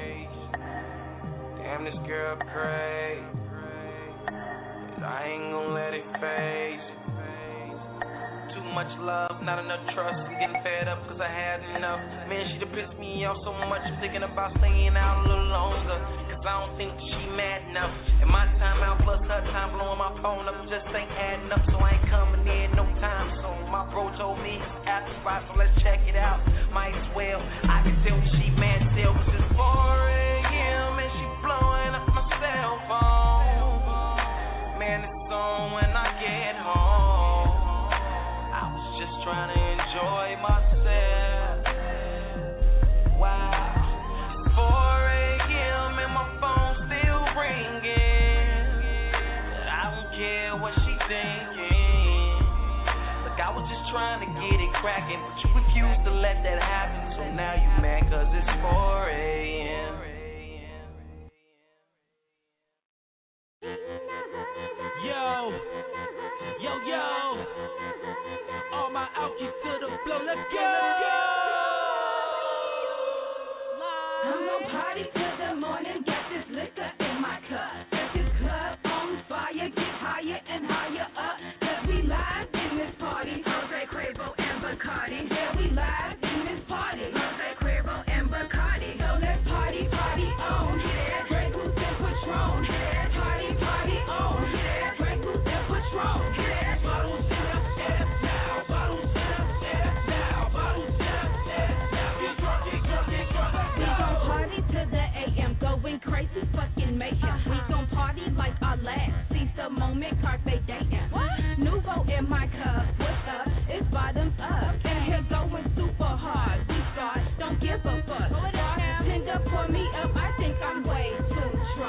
Speaker 6: Damn, this girl crazy. But I ain't gonna let it phase. Too much love, not enough trust. I'm getting fed up 'cause I had enough. Man, she done pissed me off so much. I'm thinking about staying out a little longer, 'cause I don't think she mad enough. And my time out plus her time blowing my phone up just ain't adding up. So I ain't coming in no time soon. My bro told me it's after 5, so let's check it out. Might as well. I can tell she mad still 'cause it's 4 a.m. and she blowing up my cell phone. Man, it's on when I get home. I was just trying to enjoy myself. Wow. 4 a.m. and my phone still ringing. But I don't care what she thinking. Look, I was just trying to get it cracking, but you refused to let that happen. So now you mad 'cause it's 4 a.m.
Speaker 16: Yo, all my outkies to the floor, let's go.
Speaker 12: I'm gon' party till the morning, got this liquor in my cup. Set this club on fire, get higher and higher up. 'Cause we live in this party, Jose Cuervo and Bacardi. Yeah, we live in this party, Jose Cuervo and Bacardi. So let's party, party on. Yeah, Grey Goose and Patron. Yeah, party, party on. Yeah, Grey Goose and Patron. Yeah, bottles set up now. Bottles set up now. Bottles set up now. Get drunk, get drunk, get drunk. We gon' party to the AM, going crazy, fucking mayhem. We gon' party like our last. Seize the moment, carpe diem. Nouveau in my cup, what's up? It's bottoms up, and here going super hard. We start, don't give a fuck. Bartender pour me up, I think I'm way too drunk.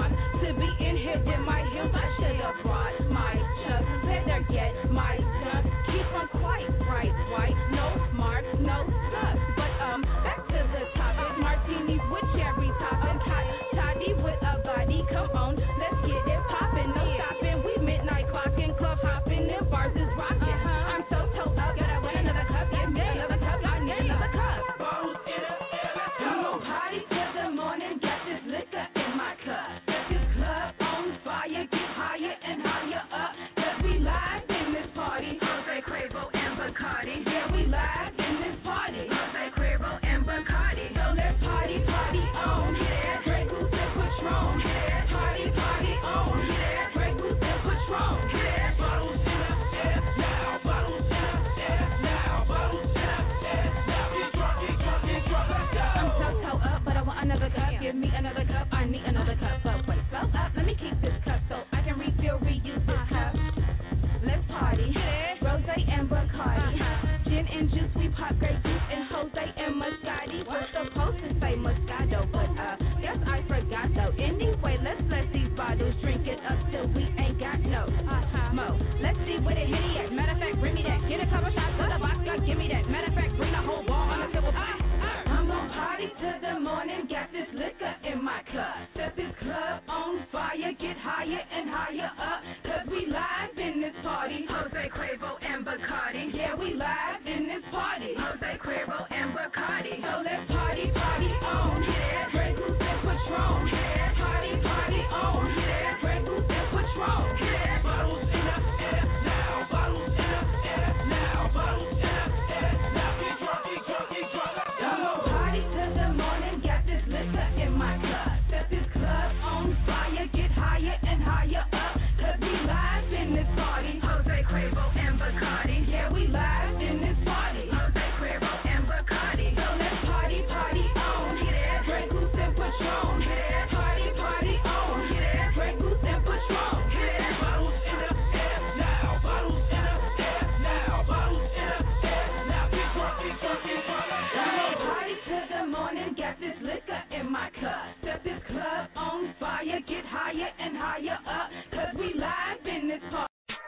Speaker 12: to be in here with my heels. I should have brought my chucks. Better yet, my ducks. Keep them quite bright white. No marks, no sucks. But back to the topic. Martinis with cherry topping. Toddy with a body. Come on, let's get it poppin'. No stopping. We midnight clocking, club hopping, and bars is rocking. I'm so toed up. Gotta win another cup. Give me another cup. I need another cup. Bottles in a I'm gon' party till the morning. Got this liquor in my cup. Set this club on fire. Get higher and higher up. 'Cause we live in this party. Jose Quavo and Bacardi. Yeah, we live in this party. Jose Quavo and Bacardi. So let's party, party on. Yeah, Grey Goose and Patron. Yeah, party, party on. Yeah, Grey Goose and Patron. Yeah, bottles in the air now. Bottles in the air now. Bottles in the air now. Get drunk, get drunk, get drunk. Let's go. I'm so toe up, but I want another cup. Give me another cup. I need another cup. But wait, slow up. Let me keep this cup so I can refill, reuse this cup. Let's party. Rose and Bacardi. Gin and juice, we pop grape juice and Jose and Moscato. We're supposed to say Moscato, but guess I forgot though. Anyway, let's let these bottles drink it up till we ain't got no mo. Let's see where the hitty at. Matter of fact, bring me that. Get a couple shots of the vodka, give me that. Matter of fact, bring the whole ball on the table. I'm gon' party till the morning. Got this liquor in my cup. Set this club on fire. Get higher and higher up. 'Cause we live in this party. Jose Quavo and Bacardi. Yeah, we live in this party. Jose Quavo and Bacardi. So let's party, party on. Yeah, Grey Goose and Patron. Yeah, party, party on. Yeah, Grey Goose and Patron. Yeah, bottles in the air now. Bottles in the air now. Bottles in the air now. Get drunk, get drunk, get drunk. Let's go. I'm gon' party till the morning. Got this liquor in my cup. Set this club on fire. Get higher and higher up. 'Cause we live in this party. Jose Quavo and Bacardi. Yeah, we live in this party. Jose Quavo and Bacardi. So let's party, party on. Yeah, Grey Goose and Patron. Yeah, party, party on. Yeah, Grey Goose and Patron. Yeah, bottles in the air now. Bottles in the air now. Bottles in the air now. Get drunk, get drunk, get drunk. I'm gon' party till the morning. Got this liquor in my cup. Set this club on fire. Get higher and higher up. 'Cause we live in this party.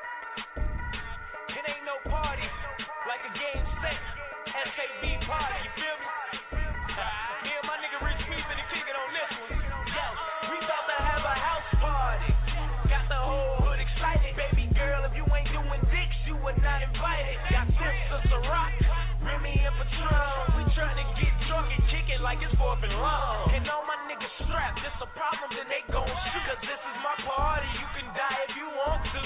Speaker 7: It ain't no party like a game set. SAB party, you feel me? Me and my nigga Rich P finna kick it on this one. Yo, we about to have a house party. Got the whole hood excited. Baby girl, if you ain't doing dicks, you were not invited. Got Sister Ciroc, Remy and Patron. We tryna get drunk and kick it like it's 4th and long. And all my niggas strapped. It's a problem, then they gon' shoot. 'Cause this is my party. You can die if you want to.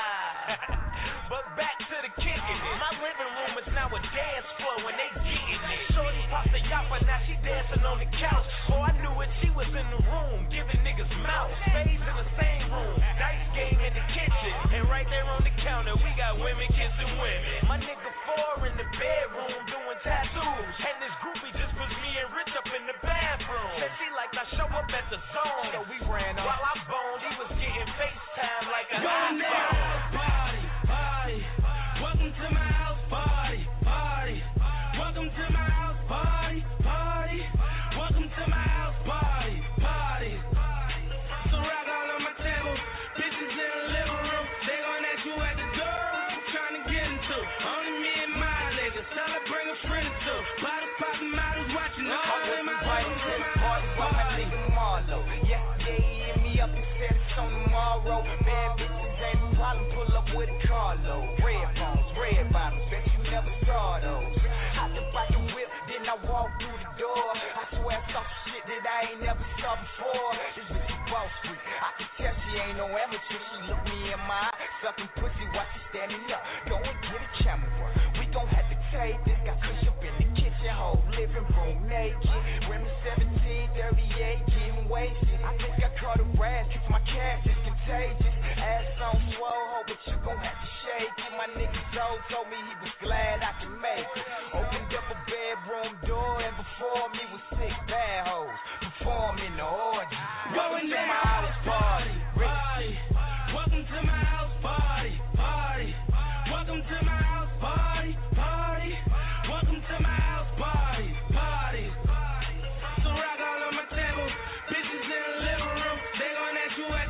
Speaker 7: But back to the kicking. My living room is now a dance floor when they getting it. Shorty popped the yappa, now she dancing on the couch. Oh, I knew it, she was in the room, giving niggas mouth. Spades in the same room, dice game in the kitchen. And right there on the counter, we got women kissing women. My nigga 4 in the bedroom doing tattoos. And this groupie just puts me and Rich up in the bathroom. Said she liked I show up at the zone. So we ran up. While I boned, he was getting FaceTime like a hot
Speaker 18: party, party. Welcome to my house party, party. Welcome to my house party, party. Welcome to my house party, party. So rock all on my table, bitches in the living room. They gon' ask you at the door, what you tryna get into? Only me and my niggas, tell her bring a friend or two. Bottle poppin' models watching all in my living room.
Speaker 6: Party by my nigga Marlo. Yesterday he hit me up and said it's on tomorrow. Bad bitches ain't no problem, pull up with a carload. Red phones, red bottles, bet you never saw those. Hop the back and whip, then I walk through the door. I swear I saw some shit that I ain't never saw before. This bitch is Wall Street, I can tell she ain't no amateur. She look me in my eye, sucking pussy while she standing up. Go and get a camera, we gon' have to take this. Got Kush up in the kitchen, whole living room naked. Remy 1738, getting wasted. I think I caught a rat, cause my cash is contagious. Ass on swole, but you gon' have to shake it. My nigga Joe told me he was glad I could make it. Opened up a bedroom door and before me was 6 bad hoes performing the orgy. Welcome to my house party, party. Welcome to my house party, party. Welcome to my house party, party. Welcome to my house party, party. So rock all on my table, bitches in the living room. They gon' ask you at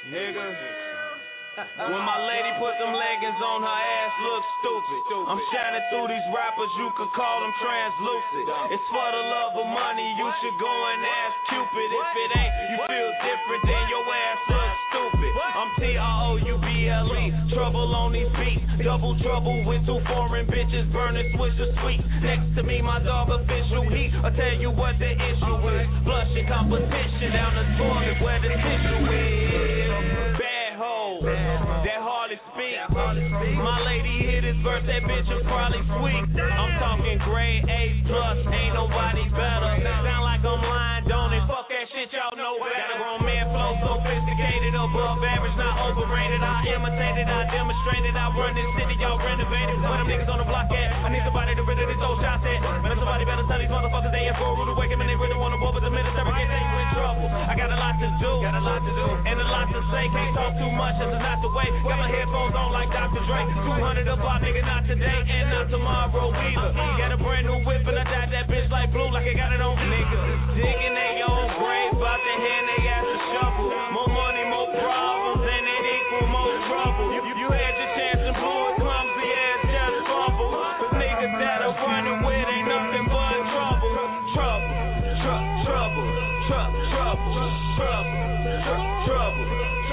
Speaker 4: nigga. When my lady put them leggings on, her ass look stupid. I'm shining through these rappers, you could call them translucent. It's for the love of money, you should go and ask Cupid. If it ain't, you feel different, then your ass looks stupid. I'm TROUBLE, trouble on these beats. Double trouble with two foreign bitches, burning Swisher Sweets. Next to me, my dog official heat. I'll tell you what the issue is. Blushing competition down the toilet where the tissue is. Bad hoe, that hardly speak. My lady hit his verse, that bitch was probably sweet. I'm talking grade A plus, ain't nobody better. Sound like I'm lying, don't it? Fuck that shit, y'all know better. Got a grown man flow, sophisticated, above average, not overrated. I imitated, I demonstrated, I run this city, y'all renovated. Where them niggas on the block at? I need somebody to rid of this old shot set. Man, somebody better tell these motherfuckers they in for a rude awakening. They really want to war, but the minutes ever get they in trouble. I got a lot to do, and a lot to say. Can't talk too much, this is not the way. Got my headphones on like Dr. Dre. 200 a pop, nigga, not today and not tomorrow either. Got a brand new whip and I dyed that bitch like blue, like I got it on. Niggas digging they own grave, about to hand they ass a shovel. More money, more problems, and it equal more trouble. You had your chance and blew it, clumsy ass just fumble. Cause niggas that are running with ain't nothing but trouble. Trouble, trouble, trouble, trouble, trouble, trouble,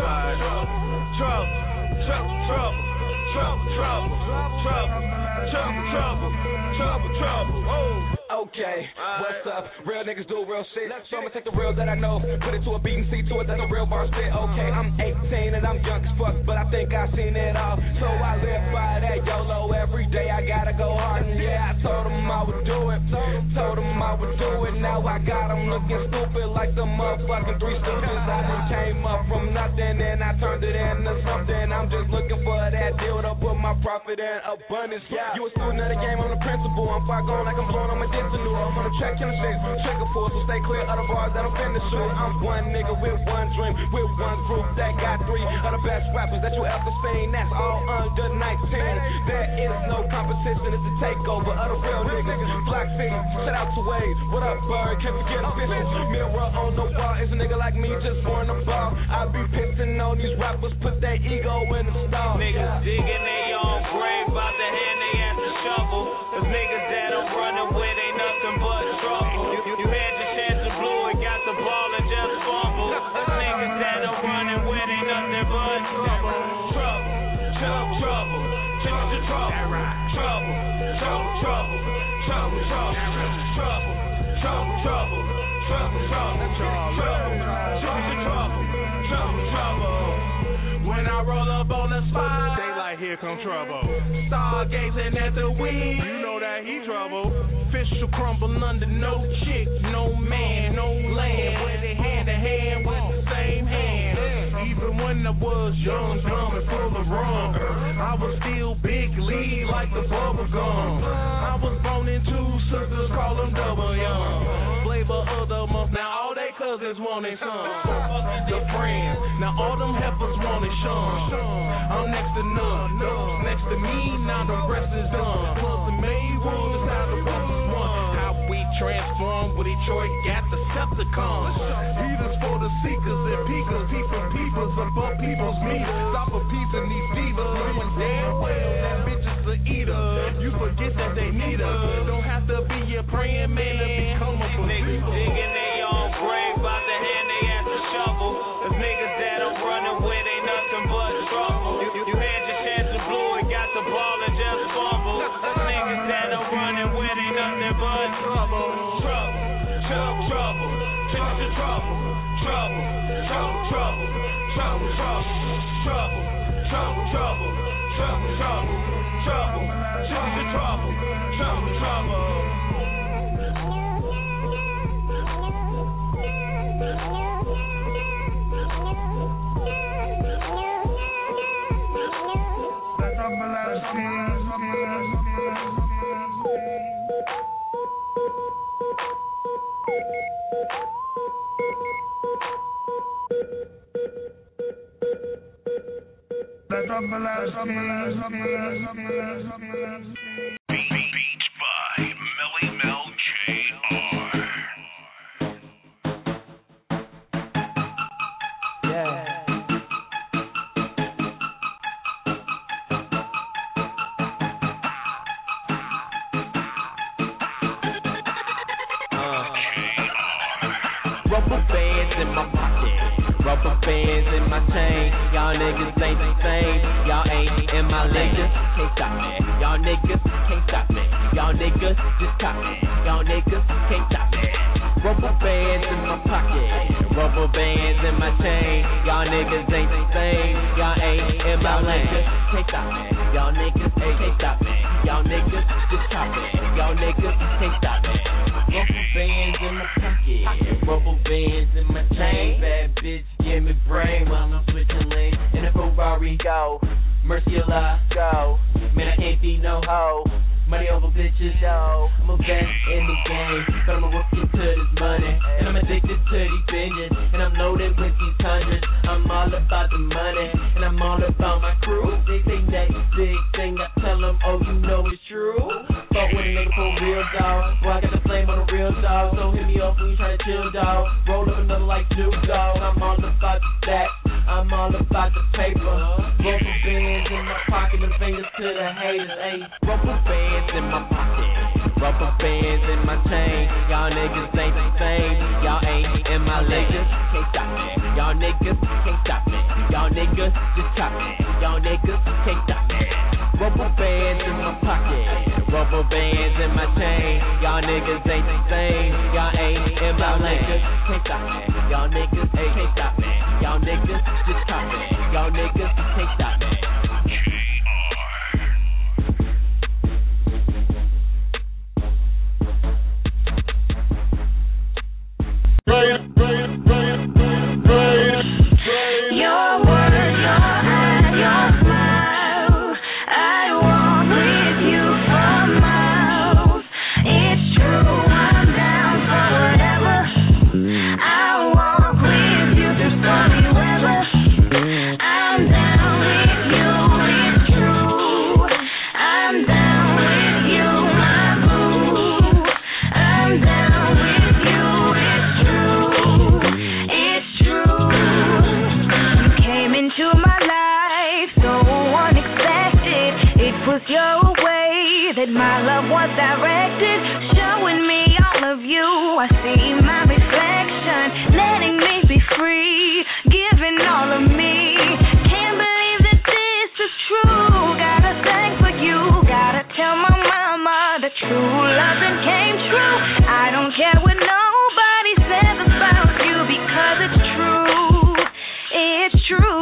Speaker 4: trouble.
Speaker 22: Okay, what's up? Real niggas do real shit. So I'ma take the real that I know, put it to a beat and see to it that the real bar spit. Okay, I'm 18 and I'm young as fuck, but I think I seen it all. So I live by that YOLO every day. I gotta go hard and yeah, I told them I would do it. Told them I would do it. Now I got them looking stupid like the motherfucking Three Stooges. I done came up from nothing and I turned it into something. I'm just looking for that deal to put my profit in abundance. You a student of the game, I'm the principal. I'm far gone like I'm blowing on my digital. I'm on the track killing shit, trigger force, so stay clear of the bars that I'm finna shoot. I'm one nigga with one dream, with one group that got three of the best rappers that you ever seen. That's all under 19. There is no competition, it's a takeover of the real niggas. Black City, shout out to Wade. What up, bird? Can't forget official. Mirror on the wall, is a nigga like me just born the ball. I be pissing on these rappers, put that ego in the stall.
Speaker 4: Niggas digging they own grave, about to hand they ass a shovel. Cause niggas that I'm running with ain't nothing but trouble. You had your chance and blew it, got the ball and just fumble. Cause niggas that I'm running with ain't nothing but trouble. Trouble, trouble, trouble, trouble, trouble, trouble, trouble, trouble, trouble, trouble, trouble, trouble, trouble, trouble, trouble. When I roll up on the spot,
Speaker 3: they like, here come trouble.
Speaker 4: Stargazing at the weed,
Speaker 3: you know that he trouble.
Speaker 4: Fish will crumble under no chick, no man, no land. Where they hand to hand with the same hand. Even when I was young, dumb and full of rum, I was still big lead like the bubble gum. I was born in two sisters, call them double young. Flavor of the month, now all they cousins want their son. The friends, now all them heifers want it Sean. I'm next to none, next to me, now the rest is done. Plus the Maywood is how the rest is one. How we transform with Detroit got the Decepticons. Heaters for the seekers and peekers, peeping peepers above people's meters. Stop a piece of these divas, knowing damn well that bitch is the eater. You forget that they need us. Don't have to be a praying man to become a believer. Niggas digging they own grave, about to hand they ass a shovel. Cause niggas that I'm running with ain't nothing but trouble. You had your chance and blew it, got the ball and just fumble. Cause niggas that I'm running with ain't nothing but trouble. Trouble, trouble, trouble, trouble, trouble, trouble, trouble, trouble, trouble, trouble, trouble, trouble, trouble, trouble, trouble, trouble, trouble, trouble.
Speaker 5: Beats by Melly Mel Jr.
Speaker 16: Yeah.
Speaker 9: Rubber bands in my pocket, rubber bands in my chain. Y'all niggas ain't the same. Y'all ain't in my niggas. Can't stop me. Y'all niggas can't stop me. Y'all niggas just cop me. Y'all niggas can't stop me. Rubber bands in my pocket, rubber bands in my chain. Y'all niggas ain't the same. Y'all ain't in my lane. Can't stop me. Y'all niggas can't stop me. Y'all niggas just cop me. Y'all niggas can't stop me. Rubber bands in my pocket, rubber bands in my chain. Bad bitch, give me brain while I'm switching lanes. In a Ferrari, go. Murcielago, go. Man, I can't be no hoe. Money over bitches, yo. I'm a vet in the game, but I'm a rookie to this money. And I'm addicted to these binges, and I'm loaded with these hundreds. I'm all about the money, and I'm all about my crew. They say that big thing, I tell them, oh, you know it's true. Fuck with a nigga for real, dog. Boy, I got the flame on a real dog. So hit me up when you try to chill, dog. Roll up another like Snoop Dogg. I'm all about the stack, I'm all about the paper. Rubber bands in my pocket, and fingers to the haters, ayy. Rubber bands in my pocket, rubber bands in my chain. Y'all niggas ain't the same. Y'all ain't in my latest. Can't stop me. Y'all niggas can't stop me. Y'all niggas just chop me. Y'all niggas can't stop me. Rubber bands in my pocket, rubber bands in my chain. Y'all niggas ain't the same. Y'all ain't in my lane. Can't stop me. Y'all niggas can't stop me. Y'all niggas just chop me. Y'all niggas can't stop me.
Speaker 2: Your words, your eyes, your smile. I walk with you for miles. It's true, I'm down for whatever. I walk with you through stormy weather. I'm down with you, it's true. I'm down with you, my boo. I'm down with you, it's true. It's true. You came into my life so unexpected. It was your way that my love was directed. Showing me all of you. I see my reflection, letting me be free, giving all of me. Can't believe that this is true. Gotta thank for you. Gotta tell my mama the true love that came true. I don't care what nobody says about you because it's true. It's true.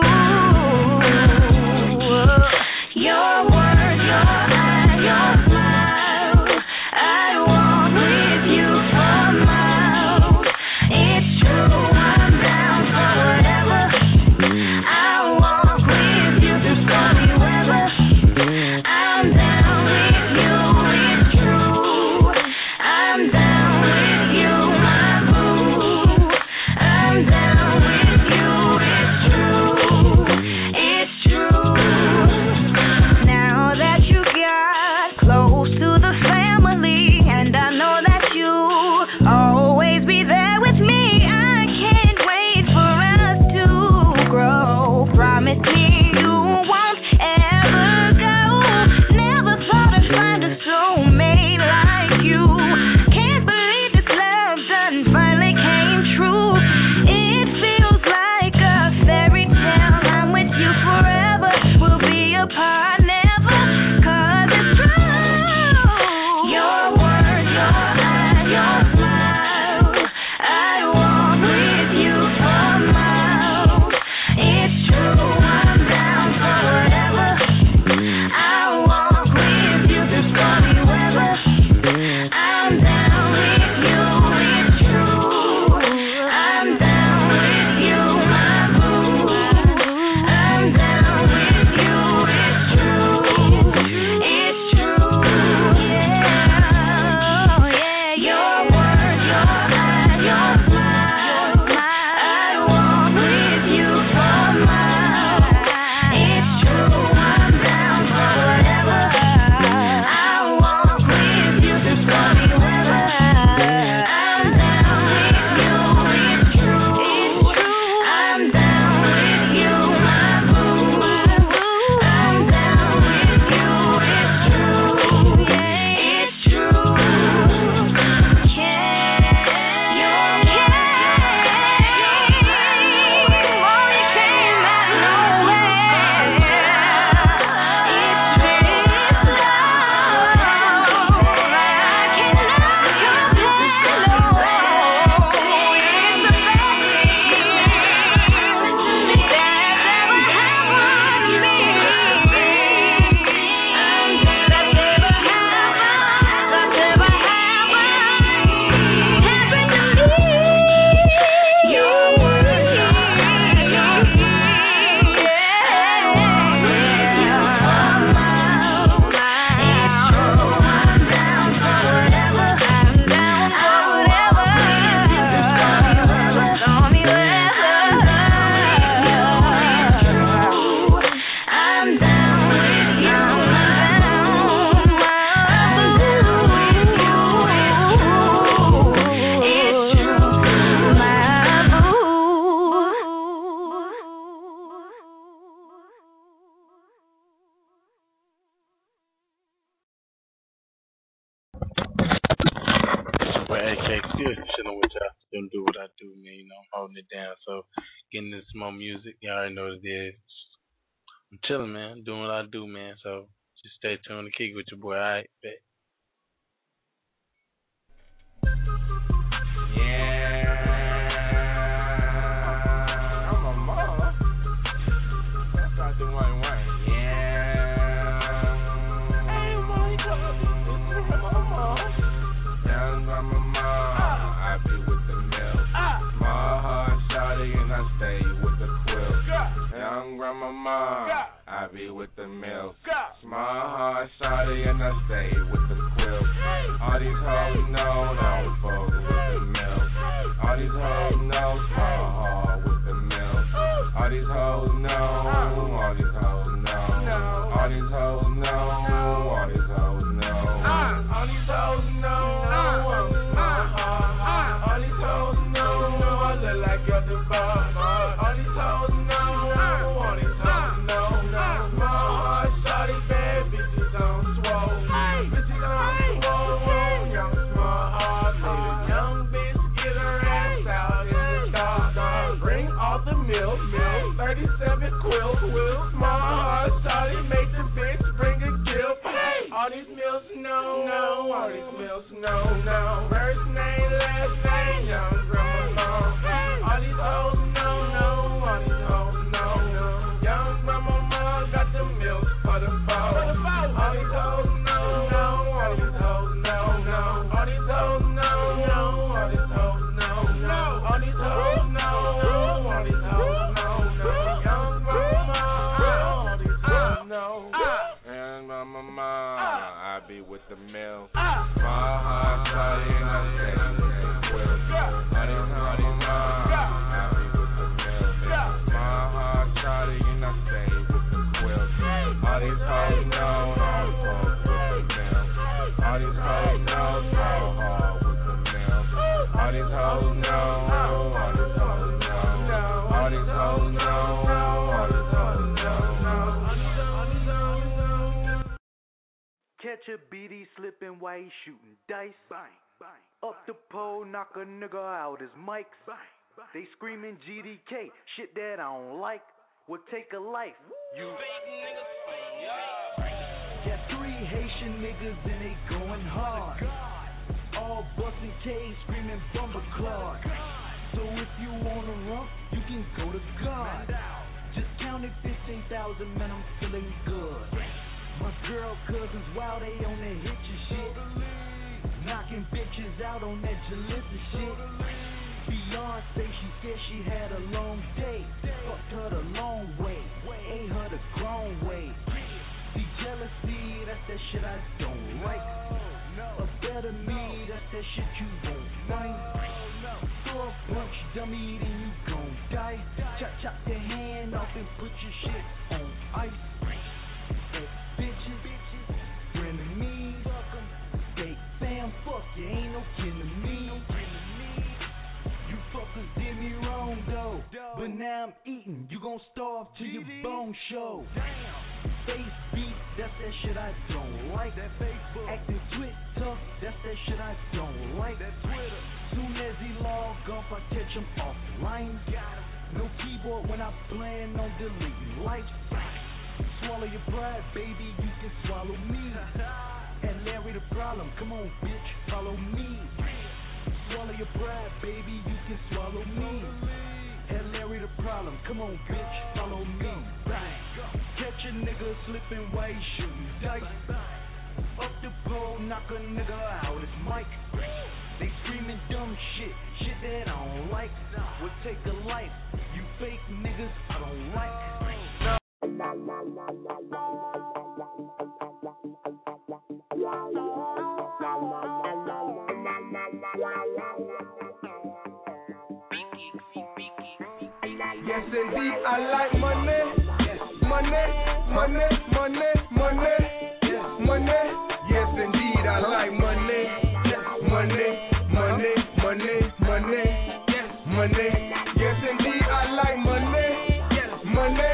Speaker 2: Your words, your eyes, your smile. I walk with you for miles. It's true, I'm down for whatever. I walk with you through stormy weather. I'm down with you, it's true. I'm down with you, my boo. I'm down with you, it's true. It's true. Now that you got close to the family, and I know that you'll always be there with me, I can't wait for us to grow. Promise me you won't ever go. Never thought I'd find a soulmate like you. Can't believe this love done finally came true. It feels like a fairy tale. I'm with you forever. We'll be apart never, 'cause it's true. Your words, your eyes, your smile. I walk with you for miles. It's true, I'm down for whatever. I walk with you through stormy weather. I'm down with you, it's true. I'm down with you, my boo. I'm down with you, it's true. It's true, yeah. Your words, your eyes, your smile. I walk with you for miles. It's true, I'm down for whatever. I walk with you through stormy weather.
Speaker 11: AK, still chilling with y'all. Still do what I do, man. You know, I'm holding it down. So, getting into some more music. Y'all already know what it is. I'm chilling, man. Doing what I do, man. So, just stay tuned to kick with your boy. All right, bet.
Speaker 6: I'm a mother. That's not the one. Stay with the quilt. Young grandmama, I be with the milk. Small heart shawty and I stay with the quilt. All these hoes know don't fuck with the milk. All these hoes know small heart with the milk. All these hoes know, all these hoes know. All these hoes know, all these hoes know. All these hoes know, I'm small heart. All these hoes know, I look like you're the boss. Quill, small heart, shawty, make the bitch bring a gift. All these meals, no, all these meals, no. First name, last name, young grandma. All these hoes, no, all these hoes, no. Young grandma got the milk for the bowl. All these hoes, no, all these hoes, no. All these hoes, no, all these hoes, no. All these hoes, no, all these hoes, no. And my mama, I be with the milk. My heart shawty and I stay with the quilt. I be with the milk. My heart shawty and I stay with the quilt. All these hoes know I'm fuck with the milk. All these hoes know small heart with the milk. All these hoes know, all these hoes know. All these hoes know, all these hoes know.
Speaker 13: Catch a BD slipping while he shooting dice. Bang, bang. Up the pole, knock a nigga out his mics. Bang, bang. They screaming GDK, shit that I don't like. Will take a life. You got 3 Haitian niggas and they going hard. All busting K, screaming Bumba Clark. So if you wanna run, you can go to God. Just counted 15,000, man, I'm feeling good. My girl cousins, wow, they on that hit your shit. Knocking bitches out on that Jalissa shit. Beyonce, she said she had a long day. Fucked her the long way, ate her the grown way. See, jealousy, that's that shit I don't like. A better me, that's that shit you won't find. Throw a punch, dummy, then you gon' die. Chop your hand off and put your shit on ice. Bitches, frenemies, fake fam, fuck you, ain't no kin to me. You fuckers did me wrong though, but now I'm eating, you gon' starve till your bone show. Face beat, that's that shit I don't like. Acting Twitter, that's that shit I don't like. Soon as he log off, I catch him offline. No keyboard when I plan on deleting lights. Swallow your pride, baby, you can swallow me. And Larry the problem, come on, bitch, follow me. Swallow your pride, baby, you can swallow me. And Larry the problem, come on, bitch, follow me. Bang. Catch a nigga slipping while he shooting dice. Up the pole, knock a nigga out his mic. They screaming dumb shit that I don't like. Will take a life, you fake niggas I don't like.
Speaker 6: Yes, indeed, I like money. Money. Yes, indeed, I like money. Money. Yes, indeed, I like money. Money.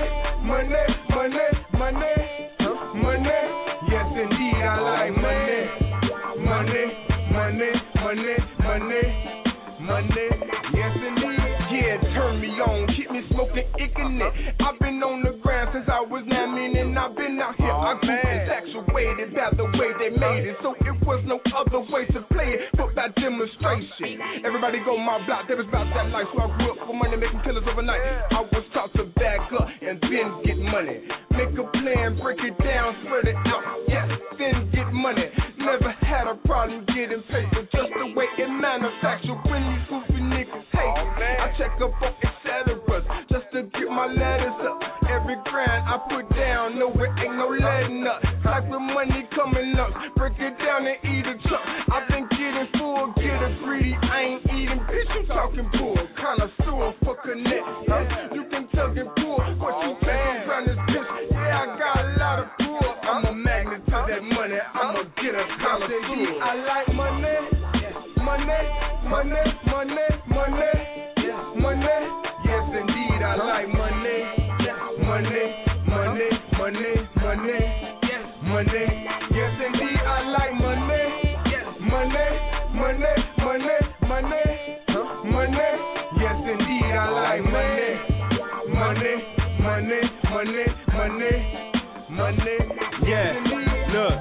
Speaker 6: Yes, indeed, I like money.
Speaker 18: money, money, money, yes indeed. Yeah, turn me on, keep me smoking ignorant. I've been on the ground since I was 9 and I've been out here. I grew infatuated by the way they made it, so it was no other way to play it but by demonstration. Everybody go my block, they was about that life, so I grew up for money, making killers overnight. I was taught to back up and then get money. Make a plan, break it down, spread it out, yes, then get money. Never had a problem getting paper, just the way it manufactured when these goofy niggas hate. I check up on etceteras just to get my letters up. Every grind I put down, no it ain't no letting up. Type of money coming up, break it down and eat a chunk. I've been getting full, get a greedy, I ain't eating, bitch, I'm talking bull. Kinda sewer for connect, you can tug and pull, what you think around this bitch, yeah, I got a lot of pull. I'm a magnet to that money, I'ma get a connoisseur. I like money, money, money, money, money, money, yes indeed, I like money, money, money, money, money, money, yes indeed, I like money, money, money, money, money, money, yes indeed, I like money, money, money, money, money, money, yes indeed. Look,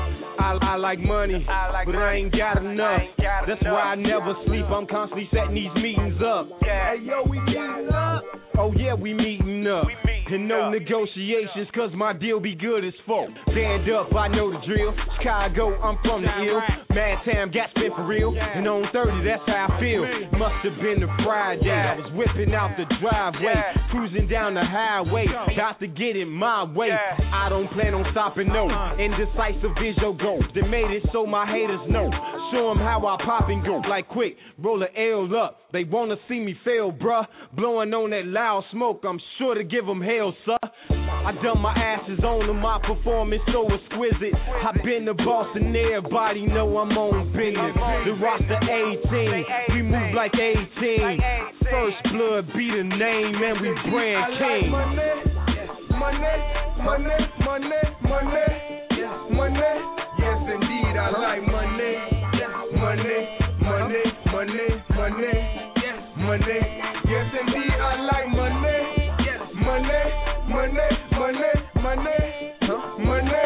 Speaker 18: I like money, but I ain't got enough. That's why I never sleep, I'm constantly setting these meetings up. Hey yo, we meeting up. Oh yeah, we meeting up. And no negotiations, cause my deal be good as fuck. Stand up, I know the drill. Chicago, I'm from the ill. Mad time got spent for real. And on 30, that's how I feel. Must have been a Friday. I was whipping out the driveway, cruising down the highway, got to get it my way. I don't plan on stopping, no. Indecisive visual goals. They made it so my haters know. Show them how I pop and go. Like quick, roll the L up. They wanna see me fail, bruh. Blowing on that loud smoke, I'm sure to give them hell, sir. I done my asses on them, my performance so exquisite. I been the boss and everybody know I'm on business. The roster 18, we move like 18. First blood be the name and we brand king. Money, money, money, money, money, money. Yes indeed, I like money, money, money, money, money, money. Yes indeed, I like money, money, money, money, money, money.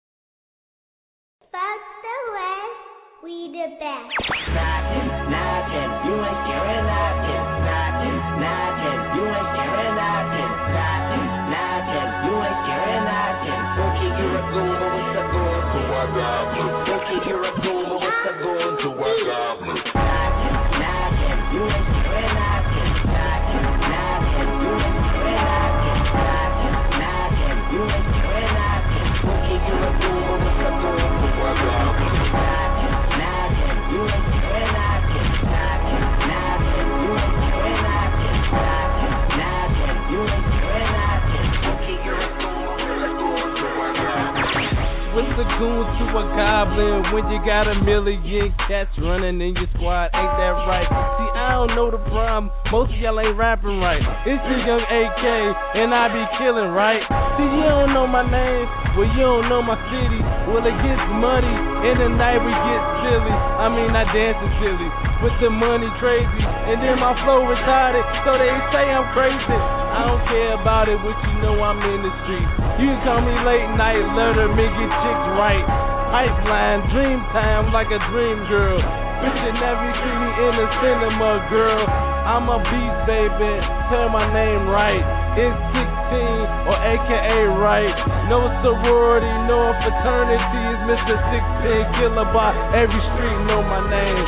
Speaker 14: Fuck the West, we the best.
Speaker 7: Knockin', knockin', you ain't scaring knockin'. Knockin', knockin', you ain't scaring knockin'. Knockin', knockin', you ain't scaring knockin'. Don't keep your goon, but what's the goon to a goblin? Don't keep your goon, but what's the goon to a goblin? Knockin', knockin', you ain't scaring knockin'. Knockin', knockin', you ain't scaring knockin'. Knockin', knockin', you ain't scaring knockin'. Don't keep your goon, but what's the goon to a goblin? Knockin', knockin', you ain't scaring knockin'. Knockin', knockin', you ain't scaring knockin'. Knockin', knockin', you ain't scaring knockin'. Don't keep your goon, but what's the goon to a goblin?
Speaker 3: What's the goon to a goblin when you got a million cats running in your squad? Ain't that right? See, I don't know the problem. Most of y'all ain't rapping right. It's the young AK, and I be killing, right? See, you don't know my name, well, you don't know my city. Well, it gets money, and the night we get silly. I mean, I dancing silly, with the money crazy, and then my flow retarded, so they say I'm crazy. I don't care about it, but you know I'm in the street. You can call me late night, learner, make it chicks right. Pipeline, dream time like a dream girl. Bitch, you never see me in the cinema, girl. I'm a beast, baby, tell my name right. It's 16, or AKA right. No sorority, no fraternity. It's Mr. 16, killer by every street, know my name.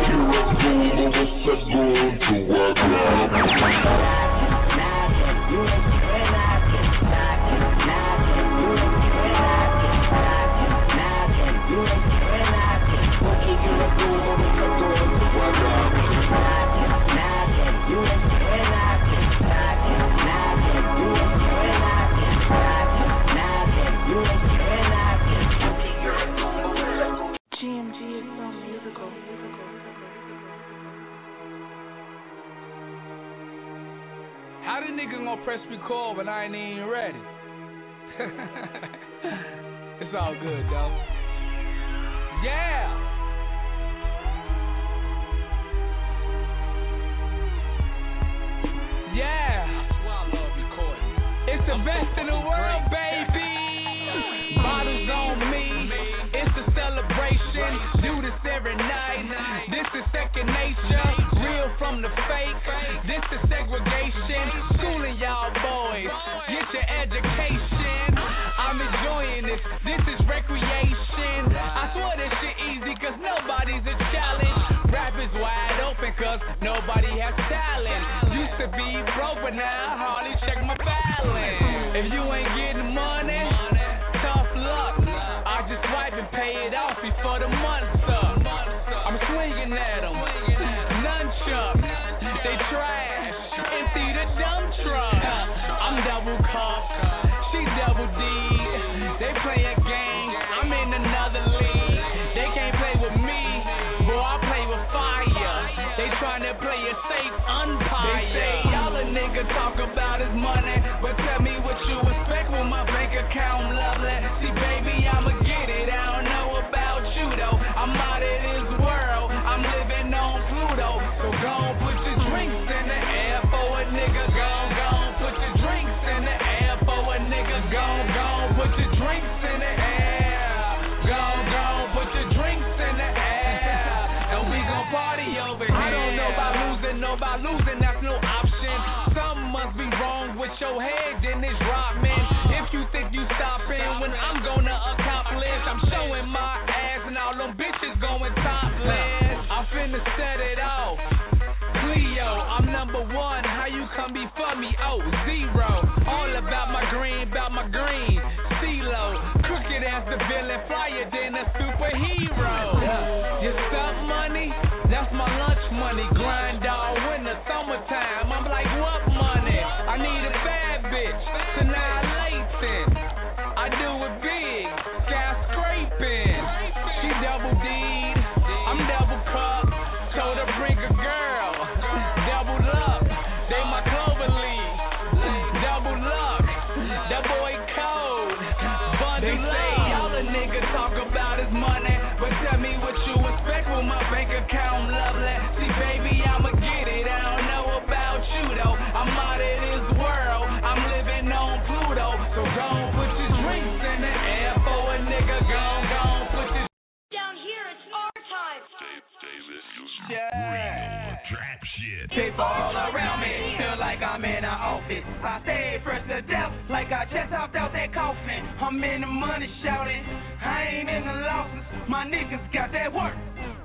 Speaker 3: You ain't scaring knockin', knockin', knockin', you ain't scaring knockin', knockin', knockin', you ain't scaring knockin'. Don't keep your goon, but what's the goon to a goblin? Knockin', knockin', you ain't scaring knockin', knockin', knockin', you ain't scaring knockin', knockin', knockin', you ain't scaring knockin'. Don't keep your goon, but what's the goon?
Speaker 2: GMG is so musical.
Speaker 15: How the nigga gonna press record when I ain't even ready? It's all good, though. Yeah! the best in the world, baby. Bottles on me, it's a celebration. Do this every night. This is second nature, real from the fake. This is segregation, schooling y'all boys. Get your education. I'm enjoying this. This is recreation. I swear this shit easy, cause nobody's a challenge. Rap is wide open, cause nobody has talent. Used to be broke, but now I hardly check my balance. If you ain't getting money, tough luck. I just swipe and pay it off before the month's up. I'm swinging at them, nunchuck. They trash, empty the dump truck. I'm double cup, she double D. They play a game, I'm in another league. They can't play with me, boy, I play with fire. They tryna play a safe umpire. They say all a nigga talk about is money, but tell me what you expect when my bank account lovely. See, baby, I'ma get it. I don't know about you though. I'm out of this world. I'm living on Pluto. So go put your drinks in the air for a nigga. Go put your drinks in the air for a nigga. Go put your drinks in the air. Go put your drinks in the air. And we gon' party over here. I don't know about losing, that's no option. Something must be wrong with your head, then it's robbing. If you think you stopping when I'm gonna accomplish, I'm showing my ass and all them bitches going topless. I'm finna set it off. Cleo, I'm number one. How you come before me? Oh, zero. All about my green, CeeLo, crooked as the villain, flyer than a superhero. Your stuff money, that's my lunch money. Grind all winter, summertime. I'm like, what money? I need a bad bitch, annihilating. I do it big, skyscraping. She double D'd, I'm double cup. Told her bring a girl, double up. They my Clover League, double luck. That boy cold, bundle up. All a nigga talk about is money, but tell me what you expect when my bank account lovely. See, baby, I'ma get it. I don't know about you though. I'm out of this world. I'm living on Pluto. So go put your drinks in the air for a nigga. Go put your
Speaker 12: down here. It's our time.
Speaker 13: Trap shit.
Speaker 22: People all around me, feel like I'm in an office. I stay fresh to death, like I just hopped out that coffin. I'm in the money shouting, I ain't in the losses. My niggas got that work,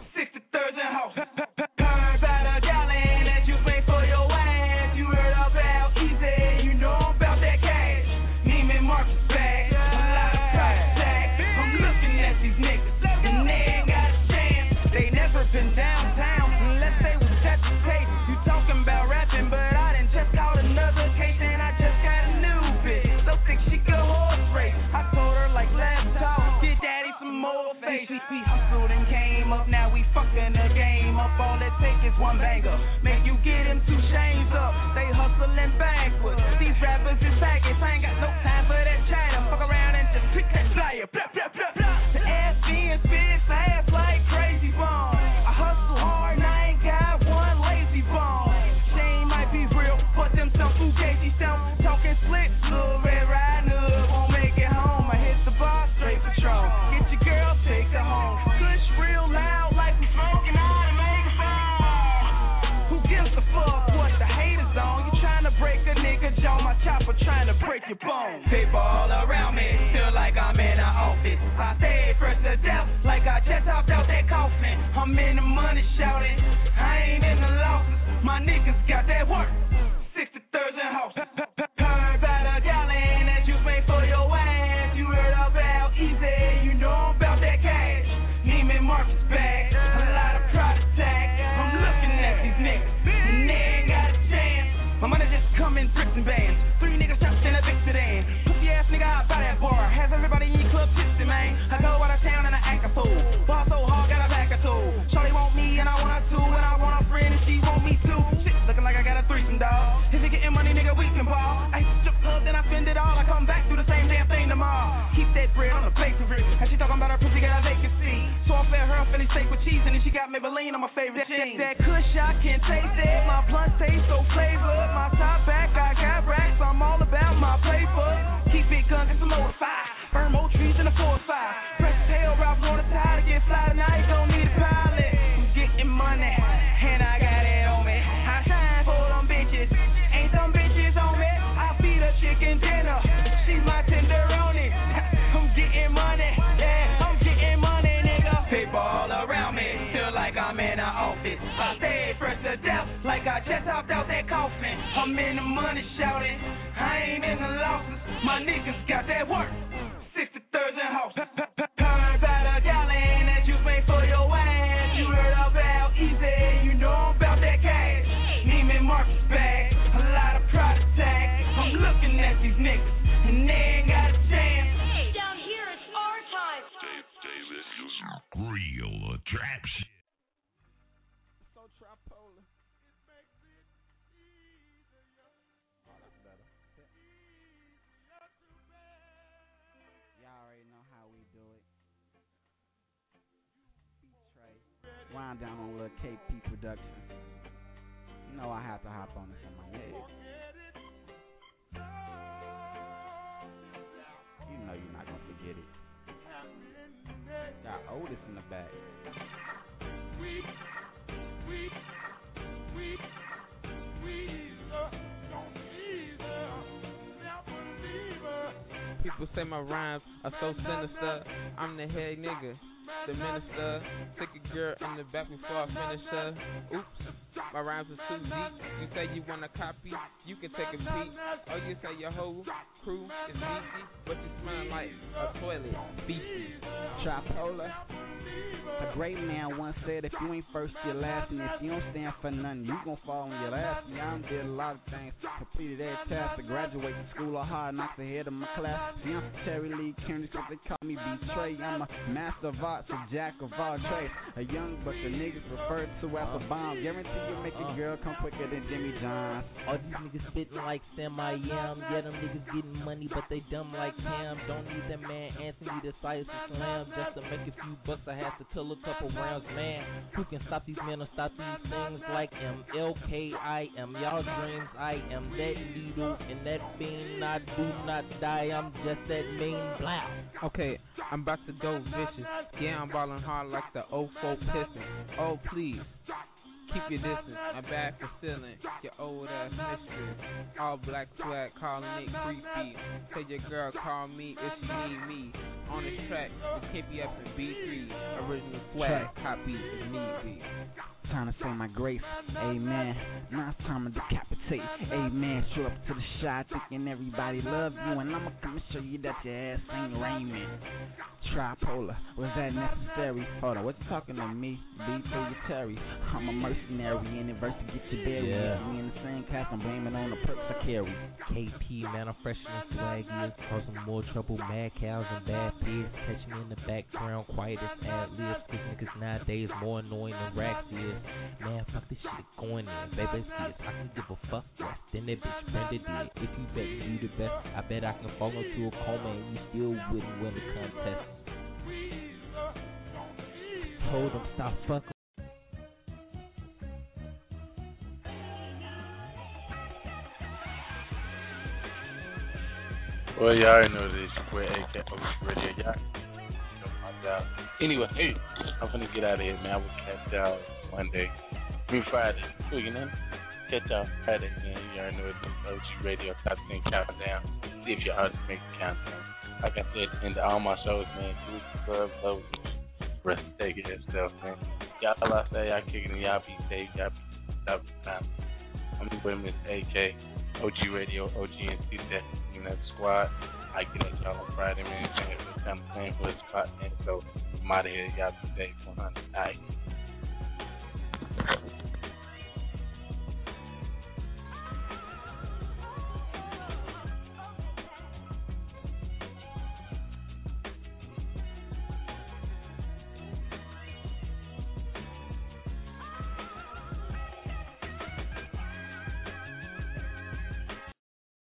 Speaker 22: 63rd and house. Turns out a gallon that you pay for your ass. You heard about Easy, you know about that cash. Neiman Marcus bag, a lot of price tag. I'm looking at these niggas, and they ain't got a chance. They never been downtown, unless they was at the tape. You talking about rapping, but I done just caught another case, and I just got a new bitch. So thick she could horse race. I told her like laptop, get daddy some more face. We hustled and came up, now we fucking the game up. All it take is one banger, make you get him 2 chains up. They hustling backwards. These rappers is faggots, I ain't got no time for that chatter. Fuck around and just pick that flyer. Blah blah blah blah. The ass being spit fast like crazy bomb. I hustle hard and I ain't got one lazy bomb. Shane might be real, but them some fugazi sound talking slick. Little red riding hood won't make it home. I hit the bar straight Patron. Get your girl, take her home. Push real loud like we smoking on and make a sound. Who gives a fuck what the haters on? You tryna break a nigga jaw, my chopper tryna break your bones. People all around me, feel like I'm in an office. I stay fresh to death, like I just hopped out that coffin. I'm in the money shouting, I ain't in the losses. My niggas got that work, 63rd and house. Turns out a gallon that you pay for your ass. You heard about Easy, you know about that cash. Neiman Marcus bag, a lot of product tag. I'm looking at these niggas, and they ain't got a chance. My money just come in bricks and bands. 3 niggas trapped in a big sedan. Pussy ass nigga out by that bar, has everybody in your club tipsy, man. I go out of town and I act a fool. Ball so hard, got a back or two. Shorty want me and I want her too, and I want a friend and she want me too. Shit, looking like I got a threesome, dog. If you getting money, nigga, we can ball. I strip club, then I spend it all. I come back, do the same damn thing tomorrow. Keep that bread on the plate to rip. And she talking about her pussy got a vacancy. So I
Speaker 1: fed her a Philly steak with cheese, and then she got Maybelline on my favorite jeans. That kush I can taste it, my blunt taste so flavored. My top back, I got racks, I'm all about my paper. Keep it guns, it's a load of fire. Burn more trees than a 4-5. Press the tail, Ralph on the tide to get fly tonight, don't need a pilot. I'm getting money, and I got it on me. I shine for them bitches, ain't them bitches on me. I feed her chicken dinner, she's my tenderoni. I'm getting money, yeah, I'm getting money, nigga. People all around me, feel like I'm in an office. I stay fresh to death, like I just hopped out that coffin. I'm in the money shouting, I ain't in the losses. My niggas got that work, 63rd and house. Turns out a gallon that you made for your ass. You heard about easy, you know I'm about that cash. Neiman Marcus bag, a lot of product tags. I'm looking at these niggas, and they ain't got a chance.
Speaker 12: Down here, it's our time.
Speaker 5: Real trap shit.
Speaker 16: So tripolar. Y'all already know how we do it. Trey. Wind down on Lil KP production. You know I have to hop on this in my head. You know you're not gonna forget it. Got Otis in the back.
Speaker 17: People say my rhymes are so sinister. I'm the head nigga, the minister. Take a girl in the back before I finish her. Oops, my rhymes are too deep. You say you want a copy, you can take a peek. Oh, you say your whole crew is beefy, but you smelling like a toilet, beefy.
Speaker 16: Tripolar. A great man once said, if you ain't first, you're last, and if you don't stand for nothing, you gon' fall on your last. Yeah, I did a lot of things, completed every task to graduate the school of hard knocks ahead of my class. See, I'm Terry Lee Kearney, so they call me B-Trey. I'm a master of arts, a jack of all trades, a young but the niggas refer to as a bomb. Guarantee you make a girl come quicker than Jimmy John.
Speaker 9: All these niggas spitting like Sam I am. Yeah, them niggas getting money, but they dumb like Cam. Don't need that man Anthony the size to slam. Just to make a few bucks, I have to tell a couple rounds, man. Who can stop these men or stop these things like MLK? I am y'all dreams. I am that needle and that fiend. I do not die. I'm just that mean blow.
Speaker 17: Okay, I'm about to go vicious. Yeah, I'm ballin' hard like the 04 Pistons. Oh, please. Keep your distance, I'm bad for stealing your old ass mistress. All black swag, calling it creepy. Tell your girl, call me if she need me. On the track, the KPF and B3. Original swag, copy if need be.
Speaker 16: Time to say my grace, amen. Now it's time to decapitate, amen. Show up to the shot thinking everybody love you, and I'ma come and show you that your ass ain't Raymond. Tripolar, was that necessary? Hold on, what you talking to me? B3 or Terry? I'm a mercenary in the verse to get you buried. Yeah. We in the same class, I'm blaming on the perks I carry.
Speaker 9: KP, man, I'm fresh and swaggy. Causing more trouble, mad cows and bad pigs. Catch me in the background, quiet as ad-libs. Cause niggas nowadays more annoying than Rax is. Man, fuck this shit going in, baby, see, I can give a fuck less than that bitch Brenda did. If you bet you the best, I bet I can fall into a coma and you still wouldn't win the contest. Told them stop fucking.
Speaker 11: Well, y'all already know this. Your boy AK Radio. Y'all know my job. Anyway, hey, I'm finna get out of here, man. I will catch y'all Monday. Friday. You know? Catch y'all Friday, man. You already know it's OG Radio Top 10 Countdown. See if your artist makes the countdown. Like I said, into all my shows, man. Do love, love, rest take it yourself, man. Y'all I say y'all kicking it, y'all be safe, y'all be stop time. I'm with Miss AK, OG Radio, OG and C-Set, you know, the squad. I get at y'all on Friday, man. We're kind of playing for the spot, man. So I'm out of here, y'all be safe, 100. All right.